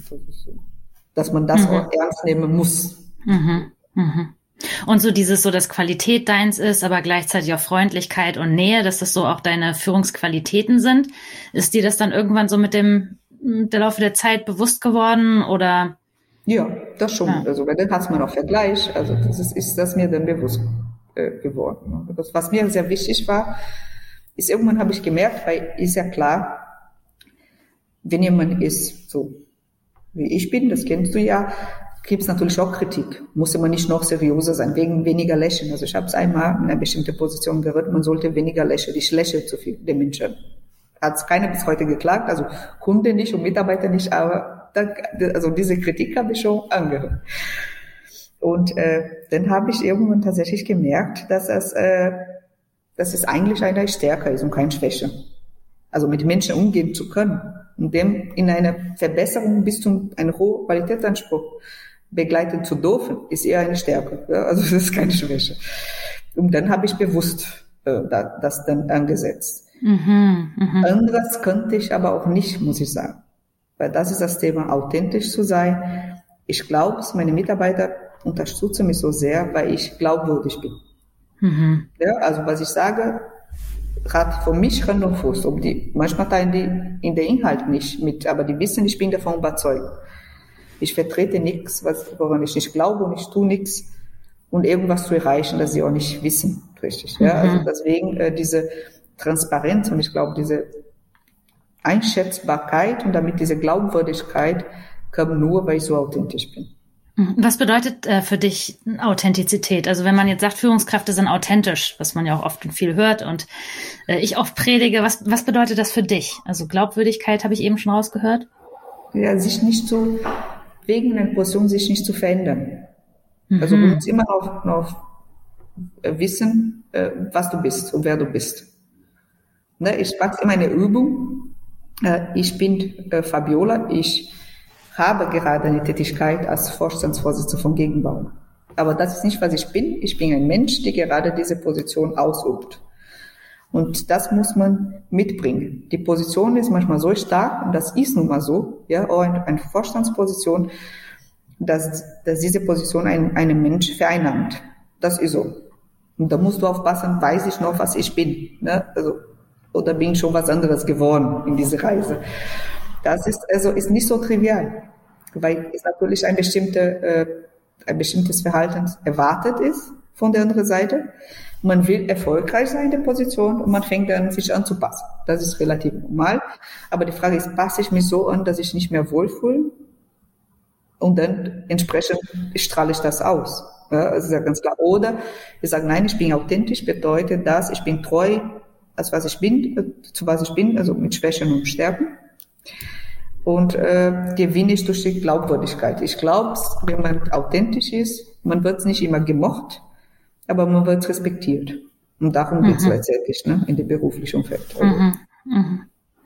dass man das mhm. auch ernst nehmen muss. Mhm. Mhm. Und so dieses, so dass Qualität deins ist, aber gleichzeitig auch Freundlichkeit und Nähe, dass das so auch deine Führungsqualitäten sind. Ist dir das dann irgendwann so mit dem, mit der Laufe der Zeit bewusst geworden oder? Ja, das schon. Ja. Also, weil dann hat man auch Vergleich. Also, das ist, ist das mir dann bewusst äh, geworden. Das, was mir sehr wichtig war, ist irgendwann habe ich gemerkt, weil ist ja klar, wenn jemand ist, so wie ich bin, das kennst du ja, gibt es natürlich auch Kritik. Muss immer nicht noch seriöser sein, wegen weniger Lächeln. Also ich habe es einmal in einer bestimmten Position gehört, man sollte weniger lächeln. Ich lächle zu viel, den Menschen. Hat es keiner bis heute geklagt, also Kunde nicht und Mitarbeiter nicht, aber da, also diese Kritik habe ich schon angehört. Und äh, dann habe ich irgendwann tatsächlich gemerkt, dass es, äh, dass es eigentlich eine Stärke ist und keine Schwäche. Also mit Menschen umgehen zu können und dem in einer Verbesserung bis zu einem hohen Qualitätsanspruch begleiten zu dürfen, ist eher eine Stärke. Ja? Also das ist keine Schwäche. Und dann habe ich bewusst äh, da, das dann angesetzt. Mhm, mh. Anderes könnte ich aber auch nicht, muss ich sagen. Weil das ist das Thema, authentisch zu sein. Ich glaube, meine Mitarbeiter unterstützen mich so sehr, weil ich glaubwürdig bin. Mhm. Ja, also was ich sage, hat für mich Hand und Fuß. Ob die, manchmal teilen die in der Inhalt nicht mit, aber die wissen, ich bin davon überzeugt. Ich vertrete nichts, was, woran ich nicht glaube, und ich tue nichts, um irgendwas zu erreichen, das sie auch nicht wissen, richtig. Ja, mhm. Also deswegen äh, diese Transparenz und ich glaube, diese Einschätzbarkeit und damit diese Glaubwürdigkeit kam nur, weil ich so authentisch bin. Was bedeutet äh, für dich Authentizität? Also wenn man jetzt sagt, Führungskräfte sind authentisch, was man ja auch oft und viel hört und äh, ich oft predige, was, was bedeutet das für dich? Also Glaubwürdigkeit habe ich eben schon rausgehört. Ja, sich nicht zu, wegen einer Position sich nicht zu verändern. Mhm. Also du musst immer auf, auf wissen, äh, was du bist und wer du bist. Ne, ich mache immer eine Übung. Äh, ich bin äh, Fabiola, ich habe gerade eine Tätigkeit als Vorstandsvorsitzende von Gegenbau. Aber das ist nicht, was ich bin. Ich bin ein Mensch, der gerade diese Position ausübt. Und das muss man mitbringen. Die Position ist manchmal so stark, und das ist nun mal so, ja, auch eine, eine Vorstandsposition, dass, dass diese Position ein, einen Mensch vereinnahmt. Das ist so. Und da musst du aufpassen, weiß ich noch, was ich bin, ne? Also, oder bin ich schon was anderes geworden in dieser Reise. Das ist also ist nicht so trivial, weil es natürlich ein, bestimmte, äh, ein bestimmtes Verhalten erwartet ist von der anderen Seite. Man will erfolgreich sein in der Position und man fängt dann sich an zu passen. Das ist relativ normal. Aber die Frage ist, passe ich mich so an, dass ich nicht mehr wohlfühle? Und dann entsprechend strahle ich das aus. Ja, das ist ja ganz klar. Oder ich sage, nein, ich bin authentisch, bedeutet das, ich bin treu, als was ich bin, zu was ich bin, also mit Schwächen und Stärken. Und äh, gewinne ich durch die Glaubwürdigkeit. Ich glaube, wenn man authentisch ist, man wird nicht immer gemocht, aber man wird respektiert. Und darum mhm. geht es letztendlich, ne, in dem beruflichen Umfeld. Also. Mhm. Mhm.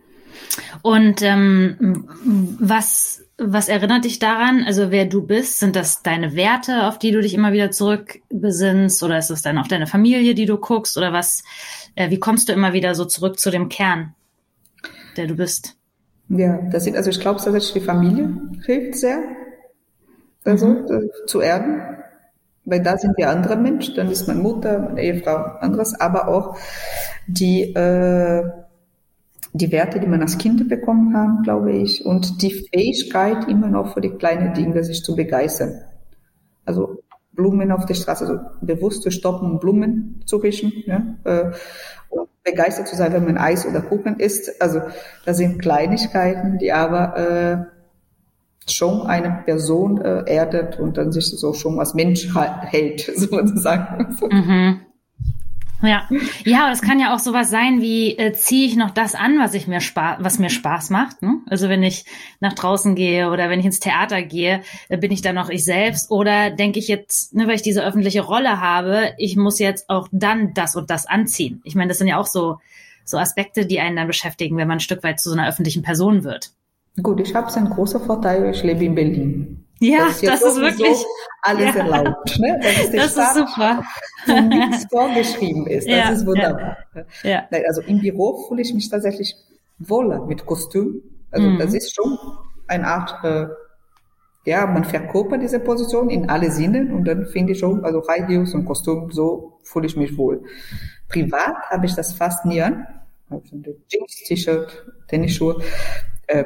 Und ähm, was, was erinnert dich daran, also wer du bist? Sind das deine Werte, auf die du dich immer wieder zurückbesinnst? Oder ist es dann auf deine Familie, die du guckst? Oder was? Äh, wie kommst du immer wieder so zurück zu dem Kern, der du bist? Ja, das sind, also ich glaube tatsächlich, die Familie hilft sehr, also mhm. äh, zu erden, weil da sind wir andere Menschen, dann ist meine Mutter, meine Ehefrau, anderes, aber auch die, äh, die Werte, die man als Kind bekommen haben, glaube ich, und die Fähigkeit, immer noch für die kleinen Dinge sich zu begeistern. Also Blumen auf der Straße, also bewusst zu stoppen, Blumen zu riechen, ja, äh, und begeistert zu sein, wenn man Eis oder Kuchen isst. Also das sind Kleinigkeiten, die aber äh, schon eine Person äh, erdet und dann sich so schon als Mensch hält, sozusagen. Mhm. Ja, ja, das kann ja auch sowas sein wie, äh, ziehe ich noch das an, was ich mir Spaß, was mir Spaß macht, ne? Also wenn ich nach draußen gehe oder wenn ich ins Theater gehe, äh, bin ich dann noch ich selbst oder denke ich jetzt, ne, weil ich diese öffentliche Rolle habe, ich muss jetzt auch dann das und das anziehen. Ich meine, das sind ja auch so so Aspekte, die einen dann beschäftigen, wenn man ein Stück weit zu so einer öffentlichen Person wird. Gut, ich habe einen großen Vorteil, ich lebe in Berlin. Ja, das ist, das ist wirklich alles ja. erlaubt. Ne? Das ist, der das ist super. Wo nichts vorgeschrieben ist. Das ja, ist wunderbar. Ja. Ja. Also im Büro fühle ich mich tatsächlich wohler mit Kostüm. Also mhm. das ist schon eine Art, äh, ja, man verkörpert diese Position in alle Sinnen und dann finde ich schon, also High Heels und Kostüm, so fühle ich mich wohl. Privat habe ich das fast nie an. Also Jeans, T-Shirt, Tennisschuhe. Äh,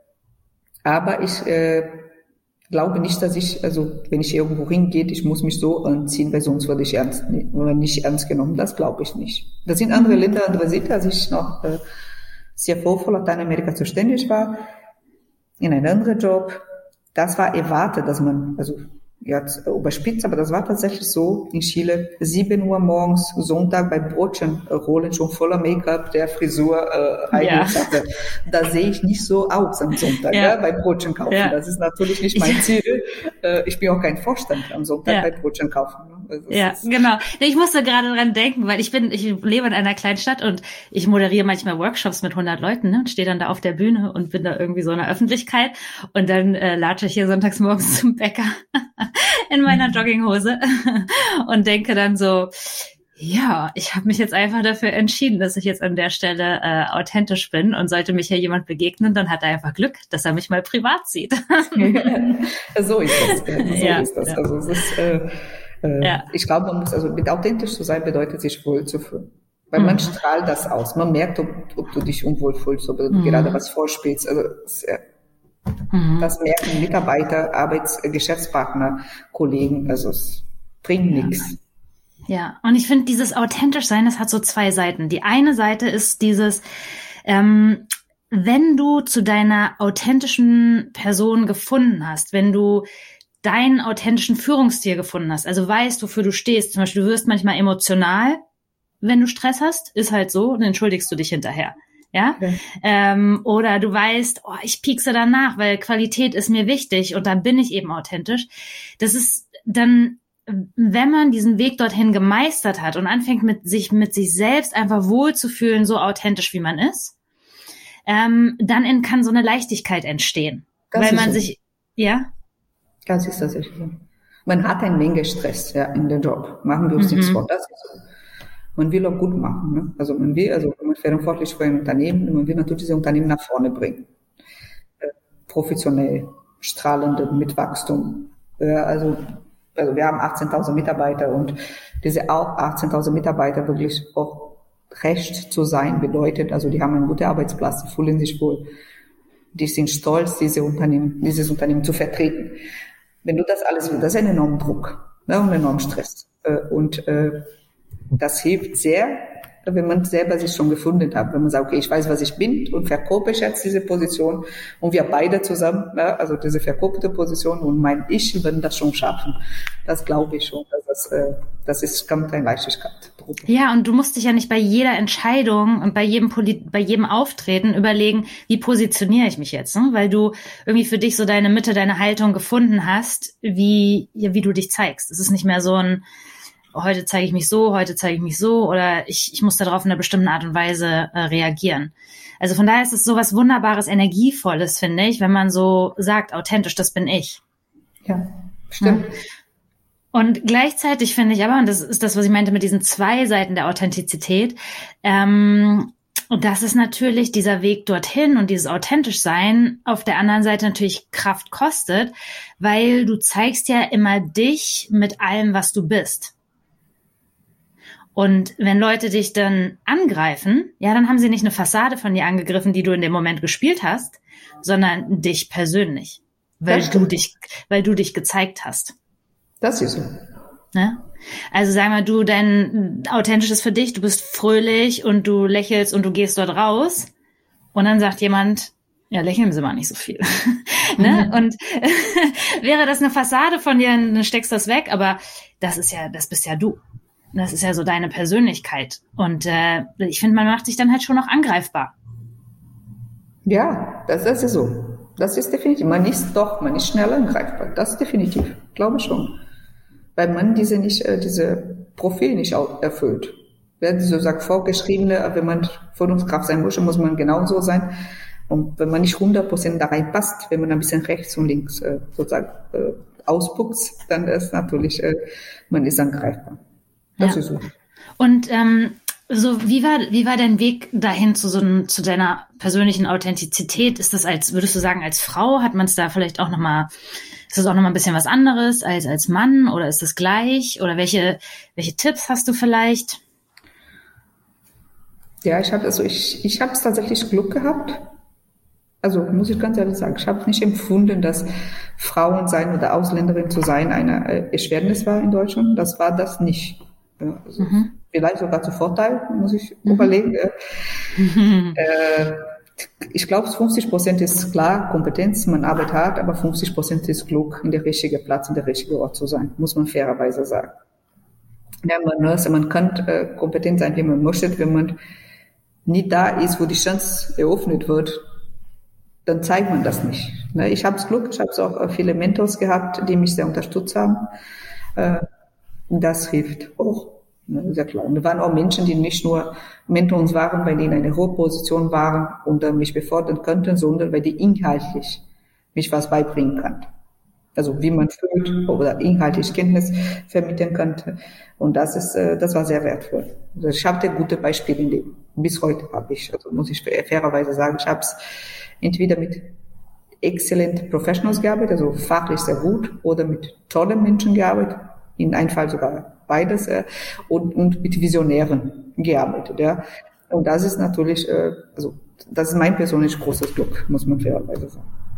aber ich äh, glaube nicht, dass ich, also wenn ich irgendwo hingehe, ich muss mich so anziehen, weil sonst würde ich ernst, nicht ernst genommen. Das glaube ich nicht. Das sind andere Länder, andere Sitten, als ich noch äh, sehr froh vor Lateinamerika zuständig war, in einem anderen Job. Das war erwartet, dass man, also jetzt überspitzt, aber das war tatsächlich so in Chile, sieben Uhr morgens, Sonntag bei Brotchen rollen, schon voller Make-up, der Frisur äh, ja. Da sehe ich nicht so aus am Sonntag, ja. Ja, bei Brotchen kaufen. Ja. Das ist natürlich nicht mein Ziel. Äh, ich bin auch kein Vorstand am Sonntag ja. bei Brotchen kaufen. Also ja, genau. Ich musste gerade dran denken, weil ich bin, ich lebe in einer kleinen Stadt und ich moderiere manchmal Workshops mit hundert Leuten, ne, und stehe dann da auf der Bühne und bin da irgendwie so in der Öffentlichkeit und dann äh, latsche ich hier sonntags morgens zum Bäcker in meiner Jogginghose und denke dann so, ja, ich habe mich jetzt einfach dafür entschieden, dass ich jetzt an der Stelle äh, authentisch bin und sollte mich hier jemand begegnen, dann hat er einfach Glück, dass er mich mal privat sieht. So ist das. So ja, ist das. Ja. Also es ist, äh, äh, ja. ich glaube, man muss, also mit authentisch zu sein bedeutet, sich wohl zu fühlen. Weil mhm. man strahlt das aus. Man merkt, ob, ob du dich unwohl fühlst, ob du mhm. gerade was vorspielst. Also, ja. Mhm. Das merken Mitarbeiter, Arbeits-, Geschäftspartner, Kollegen, also es bringt ja. nichts. Ja, und ich finde, dieses authentisch sein, das hat so zwei Seiten. Die eine Seite ist dieses, ähm, wenn du zu deiner authentischen Person gefunden hast, wenn du deinen authentischen Führungsstil gefunden hast, also weißt, wofür du stehst, zum Beispiel, du wirst manchmal emotional, wenn du Stress hast, ist halt so, dann entschuldigst du dich hinterher. Ja, okay. ähm, oder du weißt, oh, ich piekse danach, weil Qualität ist mir wichtig und dann bin ich eben authentisch. Das ist dann, wenn man diesen Weg dorthin gemeistert hat und anfängt mit sich mit sich selbst einfach wohlzufühlen, so authentisch wie man ist, ähm, dann in, kann so eine Leichtigkeit entstehen, das weil man so. sich, ja, das ist tatsächlich so. Man hat eine Menge Stress, ja, in dem Job. Machen wir uns mhm. nichts vor. Das ist so. Man will auch gut machen, ne? Also man will, also man ist verantwortlich für ein Unternehmen und man will natürlich dieses Unternehmen nach vorne bringen, äh, professionell, strahlend mit Wachstum. Äh, also Also wir haben achtzehntausend Mitarbeiter und diese auch achtzehntausend Mitarbeiter wirklich auch recht zu sein bedeutet, also die haben einen guten Arbeitsplatz, die fühlen sich wohl, die sind stolz, diese Unternehmen, dieses Unternehmen zu vertreten. Wenn du das alles willst, das ist ein enormer Druck, ne, und ein enormer Stress. Und äh, das hilft sehr, wenn man selber sich schon gefunden hat, wenn man sagt, okay, ich weiß, was ich bin und verkörper ich jetzt diese Position und wir beide zusammen, ne, also diese verkörperte Position und mein Ich werden das schon schaffen. Das glaube ich schon, dass das, äh, das ist, kommt eine Leichtigkeit. Ja, und du musst dich ja nicht bei jeder Entscheidung und bei jedem Polit- bei jedem Auftreten überlegen, wie positioniere ich mich jetzt, ne? Weil du irgendwie für dich so deine Mitte, deine Haltung gefunden hast, wie, ja, wie du dich zeigst. Es ist nicht mehr so ein heute zeige ich mich so, heute zeige ich mich so oder ich, ich muss darauf in einer bestimmten Art und Weise äh, reagieren. Also von daher ist es so was Wunderbares, Energievolles, finde ich, wenn man so sagt, authentisch, das bin ich. Ja, stimmt. Ja. Und gleichzeitig finde ich aber, und das ist das, was ich meinte mit diesen zwei Seiten der Authentizität, ähm, und das ist natürlich dieser Weg dorthin und dieses authentisch sein auf der anderen Seite natürlich Kraft kostet, weil du zeigst ja immer dich mit allem, was du bist. Und wenn Leute dich dann angreifen, ja, dann haben sie nicht eine Fassade von dir angegriffen, die du in dem Moment gespielt hast, sondern dich persönlich, weil du dich, weil du dich gezeigt hast. Das ist so. Ne? Also sag mal, du, dein authentisch ist für dich, du bist fröhlich und du lächelst und du gehst dort raus und dann sagt jemand, ja, lächeln Sie mal nicht so viel. Ne? Mhm. Und wäre das eine Fassade von dir, dann steckst du das weg, aber das ist ja, das bist ja du. Das ist ja so deine Persönlichkeit. Und äh, ich finde, man macht sich dann halt schon noch angreifbar. Ja, das, das ist so. Das ist definitiv. Man ist doch, man ist schneller angreifbar. Das ist definitiv, glaube ich schon. Weil man diese nicht, äh, diese Profil nicht erfüllt. Wer so sagt, vorgeschriebene, wenn man Führungskraft sein muss, muss man genauso sein. Und wenn man nicht hundert Prozent da reinpasst, wenn man ein bisschen rechts und links äh, sozusagen äh, ausputzt, dann ist natürlich, äh, man ist angreifbar. Das ja. ist so. Und ähm, so wie war wie war dein Weg dahin zu so ein, zu deiner persönlichen Authentizität? Ist das als würdest du sagen als Frau hat man es da vielleicht auch noch mal ist das auch noch mal ein bisschen was anderes als als Mann oder ist das gleich oder welche welche Tipps hast du vielleicht? Ja, ich habe also ich ich habe es tatsächlich Glück gehabt. Also muss ich ganz ehrlich sagen, ich habe nicht empfunden, dass Frauen sein oder Ausländerin zu sein eine Erschwernis war in Deutschland. Das war das nicht. Ja, also mhm. Vielleicht sogar zu Vorteil, muss ich mhm. überlegen. Mhm. Äh, ich glaube, fünfzig Prozent ist klar Kompetenz, man arbeitet hart, aber fünfzig Prozent ist Glück, in der richtigen Platz, in der richtigen Ort zu sein, muss man fairerweise sagen. Ja, man, also man kann äh, kompetent sein, wie man möchte, wenn man nicht da ist, wo die Chance eröffnet wird, dann zeigt man das nicht. Ne? Ich habe das Glück, ich habe auch viele Mentors gehabt, die mich sehr unterstützt haben. Äh, das hilft auch. Ne? Sehr klar. Und da waren auch Menschen, die nicht nur Mentors waren, weil die in einer hohen Position waren und dann mich befördern könnten, sondern weil die inhaltlich mich was beibringen kann. Also wie man fühlt oder inhaltlich Kenntnis vermitteln könnte. Und das ist, äh, das war sehr wertvoll. Also ich habe gute Beispiele in dem. Bis heute habe ich, also muss ich fairerweise sagen, ich habe es entweder mit excellent Professionals gearbeitet, also fachlich sehr gut, oder mit tollen Menschen gearbeitet, in einem Fall sogar beides, äh, und, und mit Visionären gearbeitet, ja. Und das ist natürlich, äh, also, das ist mein persönlich großes Glück, muss man fairerweise sagen.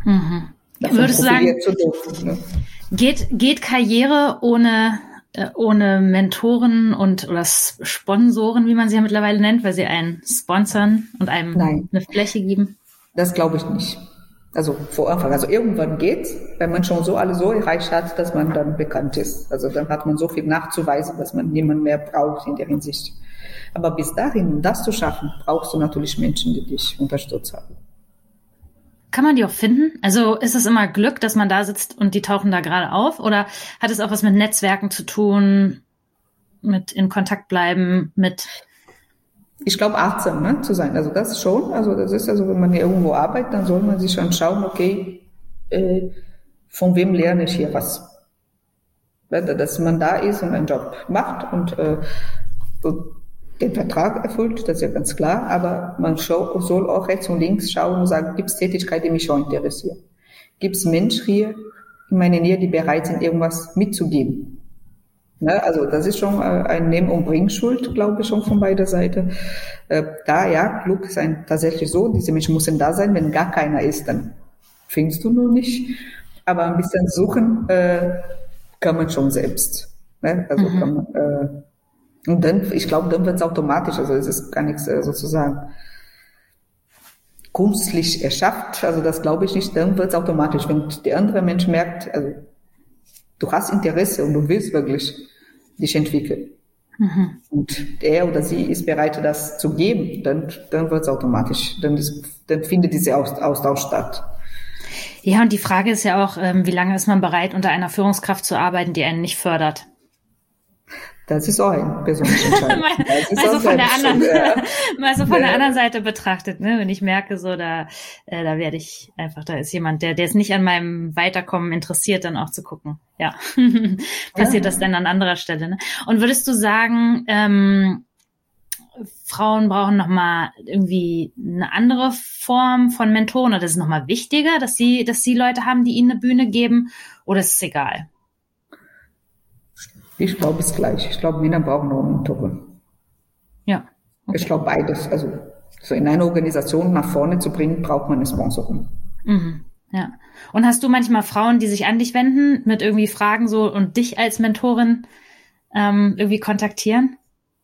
Mhm. Würdest du sagen, dürfen, ne? geht, geht Karriere ohne, äh, ohne Mentoren und oder Sponsoren, wie man sie ja mittlerweile nennt, weil sie einen sponsern und einem Nein. eine Fläche geben? Das glaube ich nicht. Also vor Anfang, also irgendwann geht's, wenn man schon so alle so erreicht hat, dass man dann bekannt ist. Also dann hat man so viel nachzuweisen, dass man niemanden mehr braucht in der Hinsicht. Aber bis dahin, um das zu schaffen, brauchst du natürlich Menschen, die dich unterstützt haben. Kann man die auch finden? Also ist es immer Glück, dass man da sitzt und die tauchen da gerade auf? Oder hat es auch was mit Netzwerken zu tun, mit in Kontakt bleiben, mit... Ich glaube, achtsam ne, zu sein. Also das schon. Also das ist also, wenn man hier irgendwo arbeitet, dann soll man sich schon schauen, okay, äh, von wem lerne ich hier was? Dass man da ist und einen Job macht und äh, den Vertrag erfüllt, das ist ja ganz klar. Aber man schau, soll auch rechts und links schauen und sagen, gibt es Tätigkeiten, die mich schon interessieren? Gibt es Menschen hier in meiner Nähe, die bereit sind, irgendwas mitzugeben? Ne, also das ist schon äh, ein Nehmen- und Bringschuld, glaube ich, schon von beider Seite. Äh, da, ja, Glück ist ein, tatsächlich so, diese Menschen müssen da sein, wenn gar keiner ist, dann findest du nur nicht. Aber ein bisschen suchen äh, kann man schon selbst. Ne? Also mhm. kann man, äh, und dann, ich glaube, dann wird es automatisch, also es ist gar nichts äh, sozusagen künstlich erschafft, also das glaube ich nicht, dann wird es automatisch, wenn der andere Mensch merkt, also du hast Interesse und du willst wirklich dich entwickeln. Mhm. Und er oder sie ist bereit, das zu geben, dann, dann wird es automatisch. Dann, ist, dann findet dieser Austausch statt. Ja, und die Frage ist ja auch, wie lange ist man bereit, unter einer Führungskraft zu arbeiten, die einen nicht fördert? Das ist auch ein persönlicher Entscheid. mal, also von der anderen, ja. mal so von ja. der anderen Seite betrachtet, ne? Wenn ich merke, so da, äh, da werde ich einfach, da ist jemand, der, der ist nicht an meinem Weiterkommen interessiert, dann auch zu gucken. Ja, passiert ja. das denn an anderer Stelle? Ne? Und würdest du sagen, ähm, Frauen brauchen nochmal irgendwie eine andere Form von Mentoren oder das ist nochmal wichtiger, dass sie, dass sie Leute haben, die ihnen eine Bühne geben, oder ist es egal? Ich glaube, es ist gleich. Ich glaube, Männer brauchen noch Mentoren. Ja. Okay. Ich glaube, beides. Also, so in einer Organisation nach vorne zu bringen, braucht man eine Sponsorin. Mhm. Ja. Und hast du manchmal Frauen, die sich an dich wenden mit irgendwie Fragen so und dich als Mentorin ähm, irgendwie kontaktieren?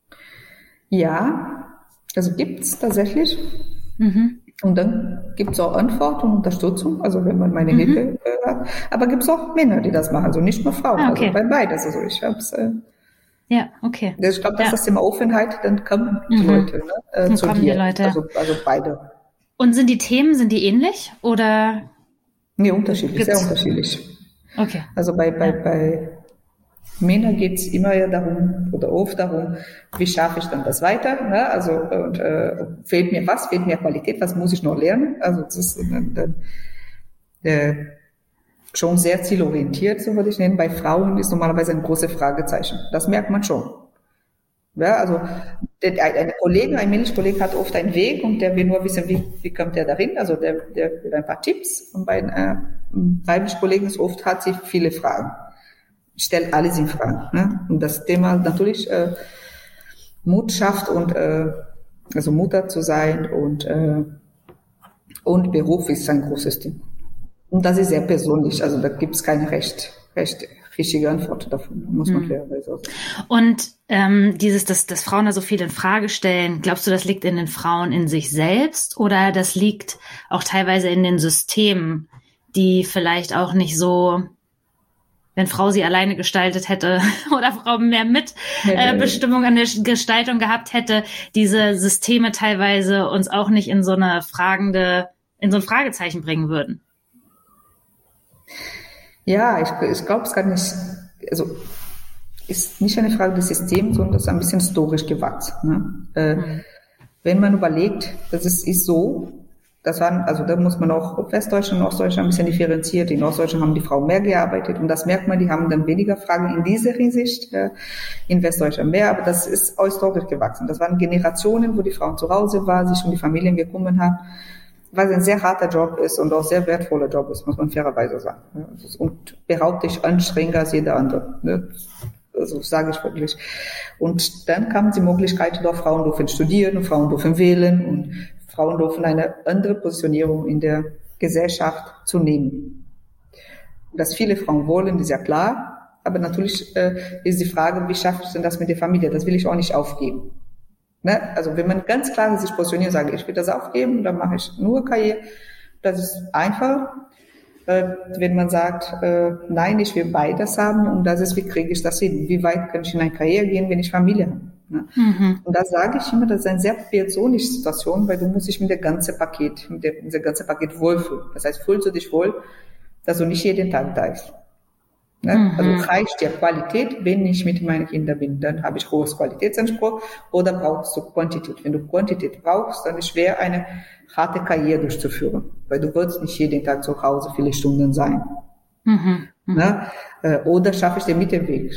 Ja, also gibt's tatsächlich. Mhm. Und dann gibt's auch Antwort und Unterstützung, also wenn man meine mhm. Hilfe äh, hat. Aber gibt's auch Männer, die das machen, also nicht nur Frauen, ah, okay. also bei beides. Also ich hab's. Äh, ja, okay. Ich glaube, das ja. ist das Thema Offenheit, dann kommen die mhm. Leute ne, äh, dann zu kommen dir. Die Leute. Also, also beide. Und sind die Themen, sind die ähnlich oder? Nee, unterschiedlich, gibt's? Sehr unterschiedlich. Okay. Also bei bei ja. bei Männern geht es immer ja darum oder oft darum, wie schaffe ich dann das weiter? Ne? Also und, äh, fehlt mir was, fehlt mir Qualität, was muss ich noch lernen? Also das ist dann, äh, schon sehr zielorientiert, so würde ich nennen. Bei Frauen ist normalerweise ein großes Fragezeichen. Das merkt man schon. Ja, also der, eine Kollegin, ein männlicher Kollege hat oft einen Weg und der will nur wissen, wie, wie kommt der dahin? Also der, der will ein paar Tipps. Und bei äh, weiblichen Kollegen ist oft hat sie viele Fragen. Stellt alles in Frage. Ne? Und das Thema natürlich äh, Mut schafft und äh, also Mutter zu sein und äh, und Beruf ist ein großes Thema. Und das ist sehr persönlich. Also da gibt es keine recht, recht richtige Antwort davon. Muss man fairerweise auch sagen. Und ähm, dieses, dass, dass Frauen da so viel in Frage stellen, glaubst du, das liegt in den Frauen in sich selbst oder das liegt auch teilweise in den Systemen, die vielleicht auch nicht so, wenn Frau sie alleine gestaltet hätte oder Frau mehr Mitbestimmung äh, an der Gestaltung gehabt hätte, diese Systeme teilweise uns auch nicht in so eine fragende, in so ein Fragezeichen bringen würden? Ja, ich, ich glaube, es kann nicht, also ist nicht eine Frage des Systems, sondern es ist ein bisschen historisch gewachsen. Ne? Äh, mhm. Wenn man überlegt, das ist, ist so, das waren, also da muss man auch Westdeutschland und Ostdeutschland ein bisschen differenziert. In Ostdeutschland haben die Frauen mehr gearbeitet und das merkt man, die haben dann weniger Fragen in dieser Hinsicht, äh, in Westdeutschland mehr, aber das ist historisch gewachsen. Das waren Generationen, wo die Frauen zu Hause waren, sich um die Familien gekümmert haben, weil es ein sehr harter Job ist und auch sehr wertvoller Job ist, muss man fairerweise sagen. Und behaupte ich anstrengender als jeder andere. Also sage ich wirklich. Und dann kamen die Möglichkeiten, doch Frauen dürfen studieren, Frauen dürfen wählen und Frauen dürfen eine andere Positionierung in der Gesellschaft zu nehmen. Dass viele Frauen wollen, ist ja klar, aber natürlich äh, ist die Frage, wie schaffe ich denn das mit der Familie? Das will ich auch nicht aufgeben. Ne? Also wenn man ganz klar sich positioniert und sagt, ich will das aufgeben, dann mache ich nur Karriere, das ist einfach. Äh, wenn man sagt, äh, nein, ich will beides haben und das ist, wie kriege ich das hin? Wie weit kann ich in eine Karriere gehen, wenn ich Familie habe? Ne? Mhm. Und da sage ich immer, das ist eine sehr persönliche Situation, weil du musst dich mit dem ganzen Paket, mit dem, mit dem ganzen Paket wohlfühlen. Das heißt, fühlst du dich wohl, dass du nicht jeden Tag da bist. Ne? Mhm. Also reicht dir Qualität, wenn ich mit meinen Kindern bin, dann habe ich hohes Qualitätsanspruch, oder brauchst du Quantität. Wenn du Quantität brauchst, dann ist es schwer, eine harte Karriere durchzuführen, weil du wirst nicht jeden Tag zu Hause viele Stunden sein. Mhm. Mhm. Ne? Oder schaffe ich den Mittelweg.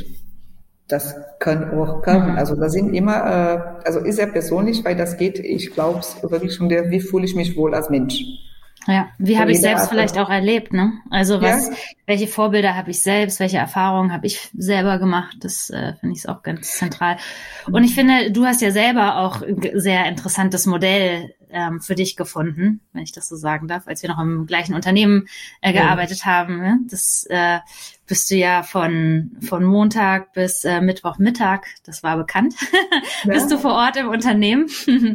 Das kann auch kommen. Mhm. Also da sind immer, also ist sehr persönlich, weil das geht, ich glaube, wirklich schon der, wie fühle ich mich wohl als Mensch. Ja, wie habe ich selbst vielleicht auch erlebt, ne? Also was, ja. welche Vorbilder habe ich selbst, welche Erfahrungen habe ich selber gemacht, das äh, finde ich auch ganz zentral. Und ich finde, du hast ja selber auch ein sehr interessantes Modell ähm, für dich gefunden, wenn ich das so sagen darf, als wir noch im gleichen Unternehmen äh, gearbeitet ja. haben. Ne? Das äh, bist du ja von von Montag bis äh, Mittwochmittag, das war bekannt, ja. bist du vor Ort im Unternehmen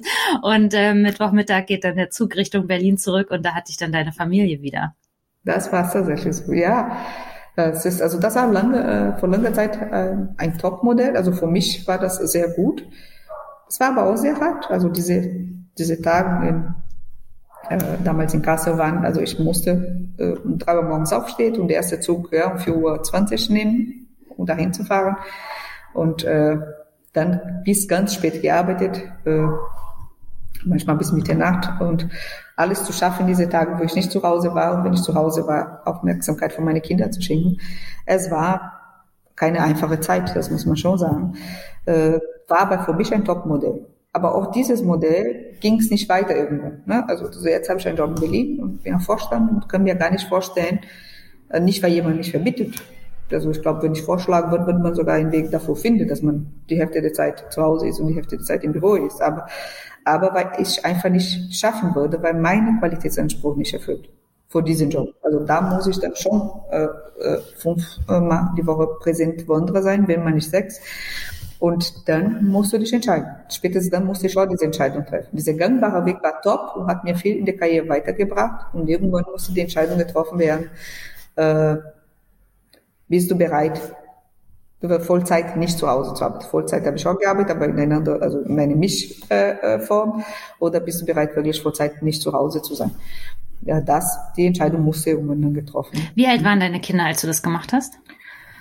und äh, Mittwochmittag geht dann der Zug Richtung Berlin zurück und da hatte ich dann deine Familie wieder. Das war tatsächlich so, ja. Das ist, also das war lange, äh, vor langer Zeit äh, ein Top-Modell, also für mich war das sehr gut. Es war aber auch sehr hart, also diese diese Tage in Äh, damals in Kassel waren, also ich musste äh, um drei Uhr morgens aufstehen und der erste Zug ja, um vier Uhr zwanzig nehmen, um dahin zu fahren. Und äh, dann bis ganz spät gearbeitet, äh, manchmal bis Mitternacht und alles zu schaffen diese Tage, wo ich nicht zu Hause war und wenn ich zu Hause war, Aufmerksamkeit von meinen Kindern zu schenken. Es war keine einfache Zeit, das muss man schon sagen. Äh, war aber für mich ein Top-Modell. Aber auch dieses Modell ging es nicht weiter irgendwo. Ne? Also jetzt habe ich einen Job in Berlin und bin am Vorstand und kann mir gar nicht vorstellen, nicht weil jemand mich verbietet. Also ich glaube, wenn ich vorschlagen würde, würde man sogar einen Weg davor finden, dass man die Hälfte der Zeit zu Hause ist und die Hälfte der Zeit im Büro ist. Aber, aber weil ich einfach nicht schaffen würde, weil mein Qualitätsanspruch nicht erfüllt für diesen Job. Also da muss ich dann schon äh, fünf äh, Mal die Woche präsent woanders sein, wenn man nicht sechs. Und dann musst du dich entscheiden. Spätestens dann musste ich auch diese Entscheidung treffen. Dieser gangbare Weg war top und hat mir viel in der Karriere weitergebracht. Und irgendwann musste die Entscheidung getroffen werden, äh, bist du bereit, Vollzeit nicht zu Hause zu arbeiten. Vollzeit habe ich auch gearbeitet, aber in einer anderen, also in einer Mischform. Äh, oder bist du bereit, wirklich Vollzeit nicht zu Hause zu sein? Ja, das, die Entscheidung musste irgendwann dann getroffen werden. Wie alt waren deine Kinder, als du das gemacht hast?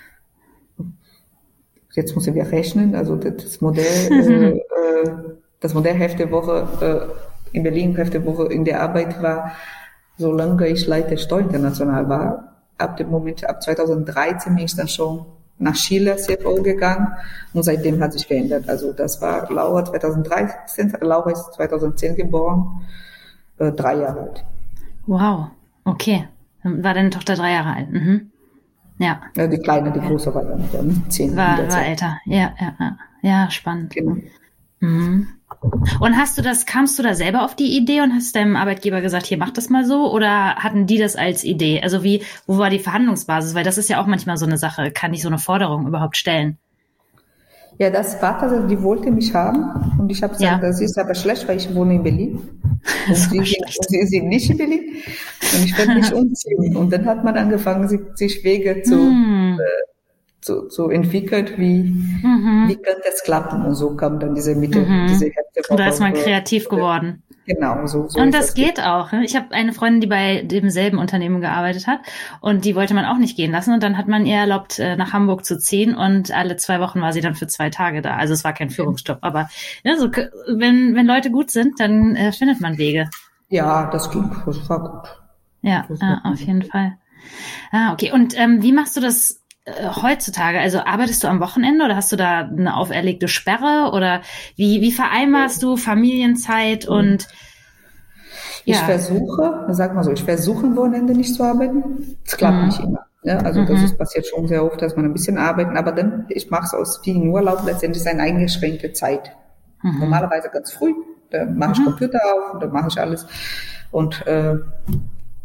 Jetzt müssen wir rechnen, also das Modell, äh, das Modell Hälfte Woche äh, in Berlin, Hälfte Woche in der Arbeit war, solange ich Leiter Steuer International war. Ab dem Moment, ab zweitausenddreizehn bin ich dann schon nach Chile C F O gegangen und seitdem hat sich verändert. Also das war Laura zweitausenddreizehn, Laura ist zweitausendzehn geboren, äh, drei Jahre alt. Wow, okay. Dann war deine Tochter drei Jahre alt. Mhm. Ja. Ja, die Kleine, die Große war dann, dann zehn. War, war älter. Ja, ja, ja. Ja, spannend. Genau. Mhm. Und hast du das, kamst du da selber auf die Idee und hast deinem Arbeitgeber gesagt, hier, mach das mal so? Oder hatten die das als Idee? Also wie, wo war die Verhandlungsbasis? Weil das ist ja auch manchmal so eine Sache. Kann ich so eine Forderung überhaupt stellen? Ja, das war also, die wollte mich haben. Und ich habe gesagt, ja. Das ist aber schlecht, weil ich wohne in Berlin. Und sie, sie sind nicht in Berlin. Und ich werde nicht umziehen. Und dann hat man angefangen, sich, sich Wege zu, hm. äh, zu, zu entwickeln, wie, mhm. wie könnte es klappen. Und so kam dann diese Mitte, mhm. diese Hälfte. Und da ist man kreativ äh, geworden. Genau, so, so. Und das geht auch. Ich habe eine Freundin, die bei demselben Unternehmen gearbeitet hat und die wollte man auch nicht gehen lassen und dann hat man ihr erlaubt, nach Hamburg zu ziehen und alle zwei Wochen war sie dann für zwei Tage da. Also es war kein Führungsjob, aber ja, so, wenn wenn Leute gut sind, dann äh, findet man Wege. Ja, das ging, das war gut. Ja, ja auf jeden Fall. Ah, okay. Und ähm, wie machst du das heutzutage? Also arbeitest du am Wochenende oder hast du da eine auferlegte Sperre oder wie, wie vereinbarst du Familienzeit und ja. Ich versuche, sag mal so, ich versuche am Wochenende nicht zu arbeiten. Es klappt mhm. nicht immer. Ja, also mhm. das ist, passiert schon sehr oft, dass man ein bisschen arbeiten, aber dann, ich mache es aus wie im Urlaub, letztendlich ist eine eingeschränkte Zeit. Mhm. Normalerweise ganz früh, da mache ich mhm. Computer auf, da mache ich alles und äh,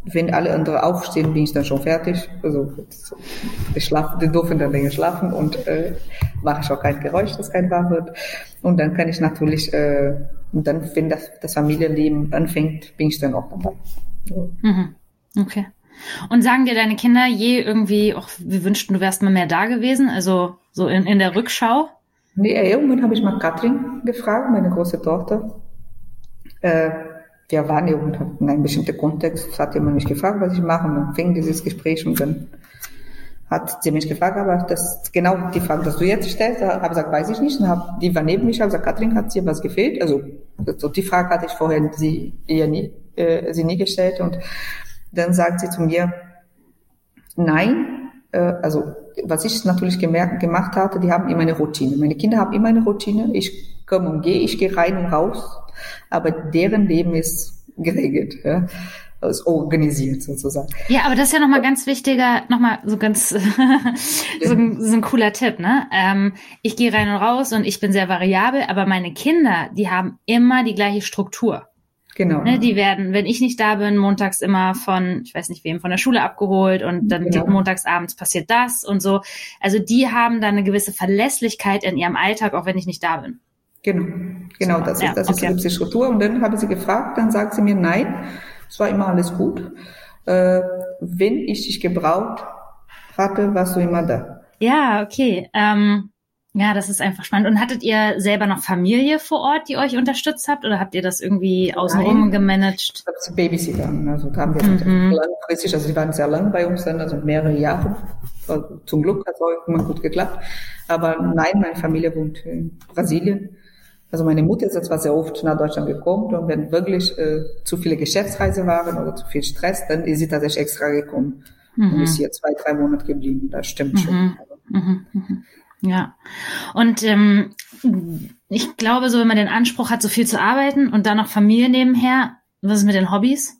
wenn alle anderen aufstehen, bin ich dann schon fertig. Also die, schlafen, die dürfen dann länger schlafen und äh, mache ich auch kein Geräusch, dass kein wahr wird. Und dann kann ich natürlich, äh, und dann, wenn das, das Familienleben anfängt, bin ich dann auch dabei. So. Mhm. Okay. Und sagen dir deine Kinder je irgendwie, ach, wir wünschten, du wärst mal mehr da gewesen, also so in, in der Rückschau? Nee, irgendwann habe ich mal Katrin gefragt, meine große Tochter. Äh, wir waren ja und hatten einen bestimmten Kontext, das hat jemand mich gefragt, was ich mache, und dann fing dieses Gespräch und dann hat sie mich gefragt, aber das ist genau die Frage, die du jetzt stellst, da habe ich gesagt, weiß ich nicht, und hab, die war neben mich, habe gesagt, Katrin, hat dir was gefehlt? Also so die Frage hatte ich vorher sie eher nie, äh, sie nie gestellt, und dann sagt sie zu mir, nein, äh, also was ich natürlich gemerkt, gemacht hatte, die haben immer eine Routine. Meine Kinder haben immer eine Routine. Ich komme und gehe, ich gehe rein und raus, aber deren Leben ist geregelt, ja, ist organisiert sozusagen. Ja, aber das ist ja nochmal ganz wichtiger, nochmal so ganz so, ein, so ein cooler Tipp, ne? Ähm, ich gehe rein und raus und ich bin sehr variabel, aber meine Kinder, die haben immer die gleiche Struktur. Genau. Ne, die werden, wenn ich nicht da bin, montags immer von, ich weiß nicht wem, von der Schule abgeholt und dann genau. montags abends passiert das und so. Also die haben da eine gewisse Verlässlichkeit in ihrem Alltag, auch wenn ich nicht da bin. Genau, genau, das ist, das ist die Struktur. Und dann habe ich sie gefragt, dann sagt sie mir, nein, es war immer alles gut. Äh, wenn ich dich gebraucht hatte, warst du immer da. Ja, okay. Ähm, ja, das ist einfach spannend. Und hattet ihr selber noch Familie vor Ort, die euch unterstützt habt, oder habt ihr das irgendwie außenrum gemanagt? Ich habe sie Babysitter, also da haben wir mhm. langfristig, also die waren sehr lang bei uns dann, also mehrere Jahre. Zum Glück hat es auch immer gut geklappt. Aber nein, meine Familie wohnt in Brasilien. Also meine Mutter ist jetzt zwar sehr oft nach Deutschland gekommen, und wenn wirklich äh, zu viele Geschäftsreisen waren oder zu viel Stress, dann ist sie tatsächlich extra gekommen mhm. und ist hier zwei, drei Monate geblieben. Das stimmt mhm. schon. Mhm. Mhm. Ja, und ähm, ich glaube, so wenn man den Anspruch hat, so viel zu arbeiten und dann noch Familie nebenher, was ist mit den Hobbys?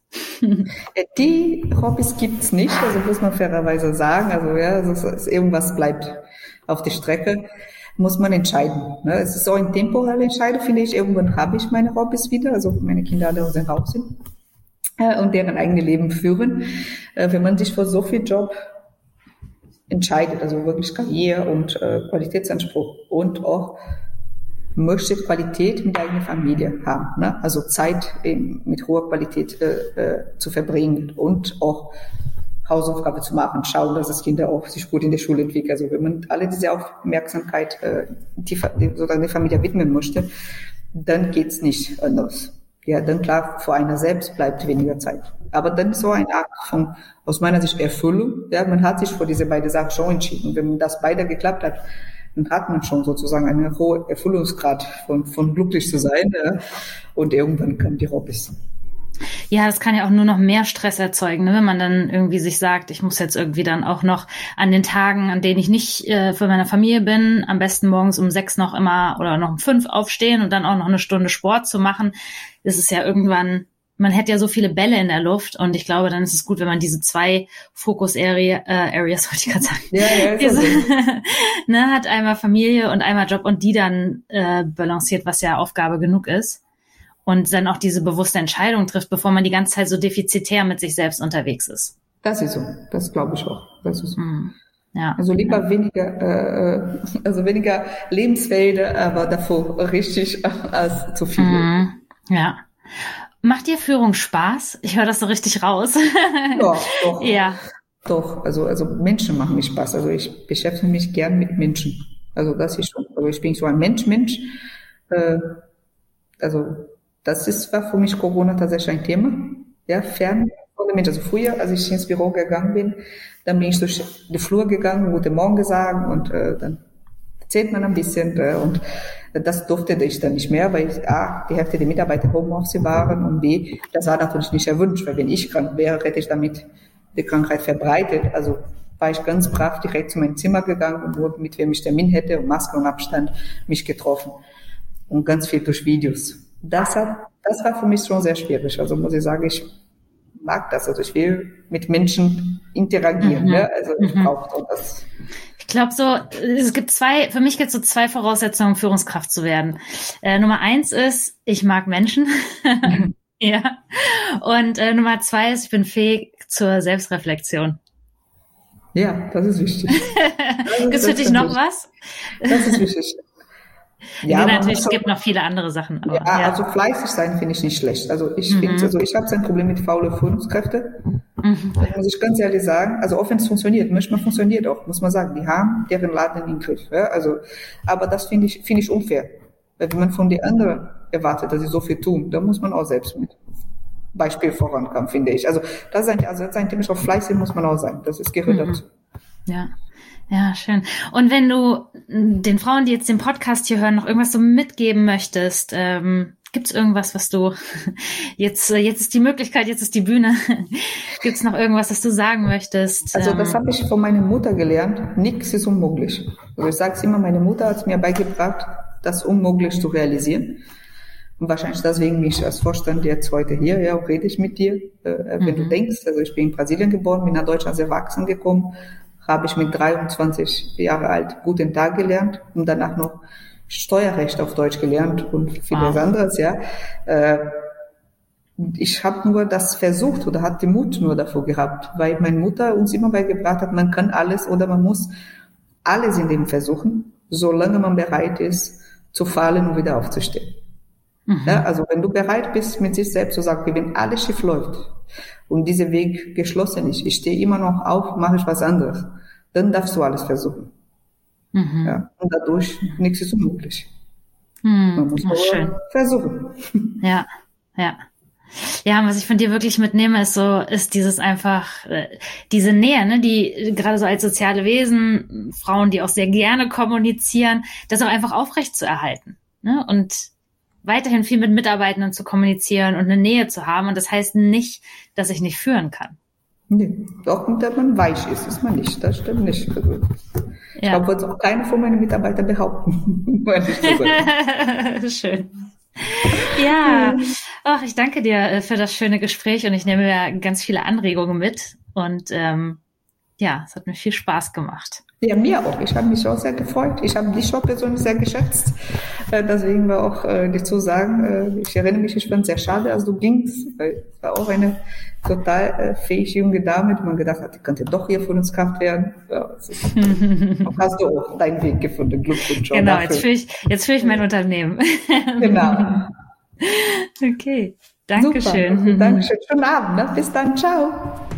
Die Hobbys gibt's nicht, also muss man fairerweise sagen. Also ja, also irgendwas bleibt auf der Strecke. Muss man entscheiden. Ne? Es ist so ein temporäre Entscheidung, finde ich. Irgendwann habe ich meine Hobbys wieder, also meine Kinder alle aus dem Haus sind äh, und deren eigene Leben führen. Äh, wenn man sich für so viel Job entscheidet, also wirklich Karriere und äh, Qualitätsanspruch und auch möchte Qualität mit der eigenen Familie haben, ne? Also Zeit eben mit hoher Qualität äh, äh, zu verbringen und auch Hausaufgabe zu machen, schauen, dass das Kinder auch sich gut in der Schule entwickeln. Also wenn man alle diese Aufmerksamkeit äh, die, die, sozusagen der Familie widmen möchte, dann geht's nicht anders. Ja, dann klar, vor einer selbst bleibt weniger Zeit. Aber dann ist so eine Art von, aus meiner Sicht, Erfüllung. Ja, man hat sich für diese beiden Sachen schon entschieden. Und wenn das beide geklappt hat, dann hat man schon sozusagen einen hohen Erfüllungsgrad von, von glücklich zu sein. Ja. Und irgendwann kommen die Hobbys. Ja, das kann ja auch nur noch mehr Stress erzeugen, ne? Wenn man dann irgendwie sich sagt, ich muss jetzt irgendwie dann auch noch an den Tagen, an denen ich nicht äh, für meine Familie bin, am besten morgens um sechs noch immer oder noch um fünf aufstehen und dann auch noch eine Stunde Sport zu machen. Das ist ja irgendwann, man hätte ja so viele Bälle in der Luft, und ich glaube, dann ist es gut, wenn man diese zwei Fokus-Area, äh, Areas, wollte ich gerade sagen, ja, ja, diese, ne, hat einmal Familie und einmal Job und die dann äh, balanciert, was ja Aufgabe genug ist. Und dann auch diese bewusste Entscheidung trifft, bevor man die ganze Zeit so defizitär mit sich selbst unterwegs ist. Das ist so, das glaube ich auch. Das ist so. Mm, ja. Also lieber ja. weniger, äh, also weniger Lebensfelder, aber davor richtig als zu viel. Mm, ja. Macht dir Führung Spaß? Ich höre das so richtig raus. Doch, doch. Ja. Doch, also, also Menschen machen mir Spaß. Also ich beschäftige mich gern mit Menschen. Also das ist schon, also ich bin so ein Mensch, Mensch. Äh, also das ist, war für mich Corona tatsächlich ein Thema. Ja, fern von den Menschen. Also früher, als ich ins Büro gegangen bin, dann bin ich durch die Flur gegangen, guten Morgen gesagt, und äh, dann erzählt man ein bisschen. Äh, und das durfte ich dann nicht mehr, weil ich, A, die Hälfte der Mitarbeiter Homeoffice waren, und B, das war natürlich nicht erwünscht, weil wenn ich krank wäre, hätte ich damit die Krankheit verbreitet. Also war ich ganz brav direkt zu meinem Zimmer gegangen und wurde, mit wem ich Termin hätte, und Maske und Abstand, mich getroffen. Und ganz viel durch Videos. Das hat, das war für mich schon sehr schwierig. Also muss ich sagen, ich mag das. Also ich will mit Menschen interagieren. Mhm. Ne? Also ich mhm. brauche das. Ich glaube so, es gibt zwei, für mich gibt es so zwei Voraussetzungen, um Führungskraft zu werden. Äh, Nummer eins ist, ich mag Menschen. Ja. Und äh, Nummer zwei ist, ich bin fähig zur Selbstreflexion. Ja, das ist wichtig. Gibt es für dich noch was? Das ist wichtig. Ja, ja natürlich, es gibt noch viele andere Sachen. Aber, ja, ja, also fleißig sein finde ich nicht schlecht. Also ich mhm. finde, also ich habe ein Problem mit faule Führungskräfte. Mhm. Das muss ich ganz ehrlich sagen. Also auch wenn es funktioniert, manchmal funktioniert auch, muss man sagen. Die haben deren Laden in den Griff. Ja? Also, aber das finde ich, finde ich unfair. Weil wenn man von den anderen erwartet, dass sie so viel tun, dann muss man auch selbst mit Beispiel vorankommen, finde ich. Also das ist ein, also das ist ein Thema, auf fleißig muss man auch sein. Das ist, gehört mhm. dazu. Ja. Ja, schön. Und wenn du den Frauen, die jetzt den Podcast hier hören, noch irgendwas so mitgeben möchtest, ähm, gibt es irgendwas, was du jetzt, jetzt ist die Möglichkeit, jetzt ist die Bühne. Gibt es noch irgendwas, was du sagen möchtest? Also das habe ich von meiner Mutter gelernt. Nichts ist unmöglich. Also ich sage es immer, meine Mutter hat es mir beigebracht, das unmöglich zu realisieren. Und wahrscheinlich deswegen bin ich als Vorstand jetzt heute hier, ja, auch rede ich mit dir, äh, wenn mhm. du denkst. Also ich bin in Brasilien geboren, bin nach Deutschland sehr erwachsen gekommen, habe ich mit dreiundzwanzig Jahre alt guten Tag gelernt und danach noch Steuerrecht auf Deutsch gelernt und vieles wow. anderes, ja. Äh, ich habe nur das versucht oder hat den Mut nur davor gehabt, weil meine Mutter uns immer beigebracht hat, man kann alles oder man muss alles in dem versuchen, solange man bereit ist, zu fallen und wieder aufzustehen. Mhm. Ja, also wenn du bereit bist, mit sich selbst zu sagen, wenn alles schief läuft und dieser Weg geschlossen ist, ich stehe immer noch auf, mache ich was anderes, dann darfst du alles versuchen. Mhm. Ja, und dadurch nichts ist unmöglich. Mhm. Man muss nur schön versuchen. Ja, ja. Ja, und was ich von dir wirklich mitnehme, ist so, ist dieses einfach, äh, diese Nähe, ne, die gerade so als soziale Wesen, Frauen, die auch sehr gerne kommunizieren, das auch einfach aufrecht zu erhalten, ne, und weiterhin viel mit Mitarbeitenden zu kommunizieren und eine Nähe zu haben. Und das heißt nicht, dass ich nicht führen kann. Nee, auch dass man weich ist, ist man nicht. Das stimmt nicht. Also, ich ja. glaube, würde auch keiner von meinen Mitarbeitern behaupten. Schön. Ja, ach, ich danke dir für das schöne Gespräch und ich nehme ja ganz viele Anregungen mit. Und ähm, ja, es hat mir viel Spaß gemacht. Ja, mir auch. Ich habe mich auch sehr gefreut. Ich habe dich auch persönlich sehr geschätzt. Äh, deswegen war auch äh, dir zu sagen, äh, ich erinnere mich, ich fand es sehr schade, als du gingst, weil es war auch eine total äh, fähige junge Dame, die man gedacht hat, die könnte doch hier von uns Kraft werden. Ja, es ist, hast du auch deinen Weg gefunden. Glückwunsch. Genau, dafür. jetzt führe ich, jetzt führe ich mein Unternehmen. Genau. Okay, Dankeschön. Super. Dankeschön. Schönen Abend. Ne? Bis dann. Ciao.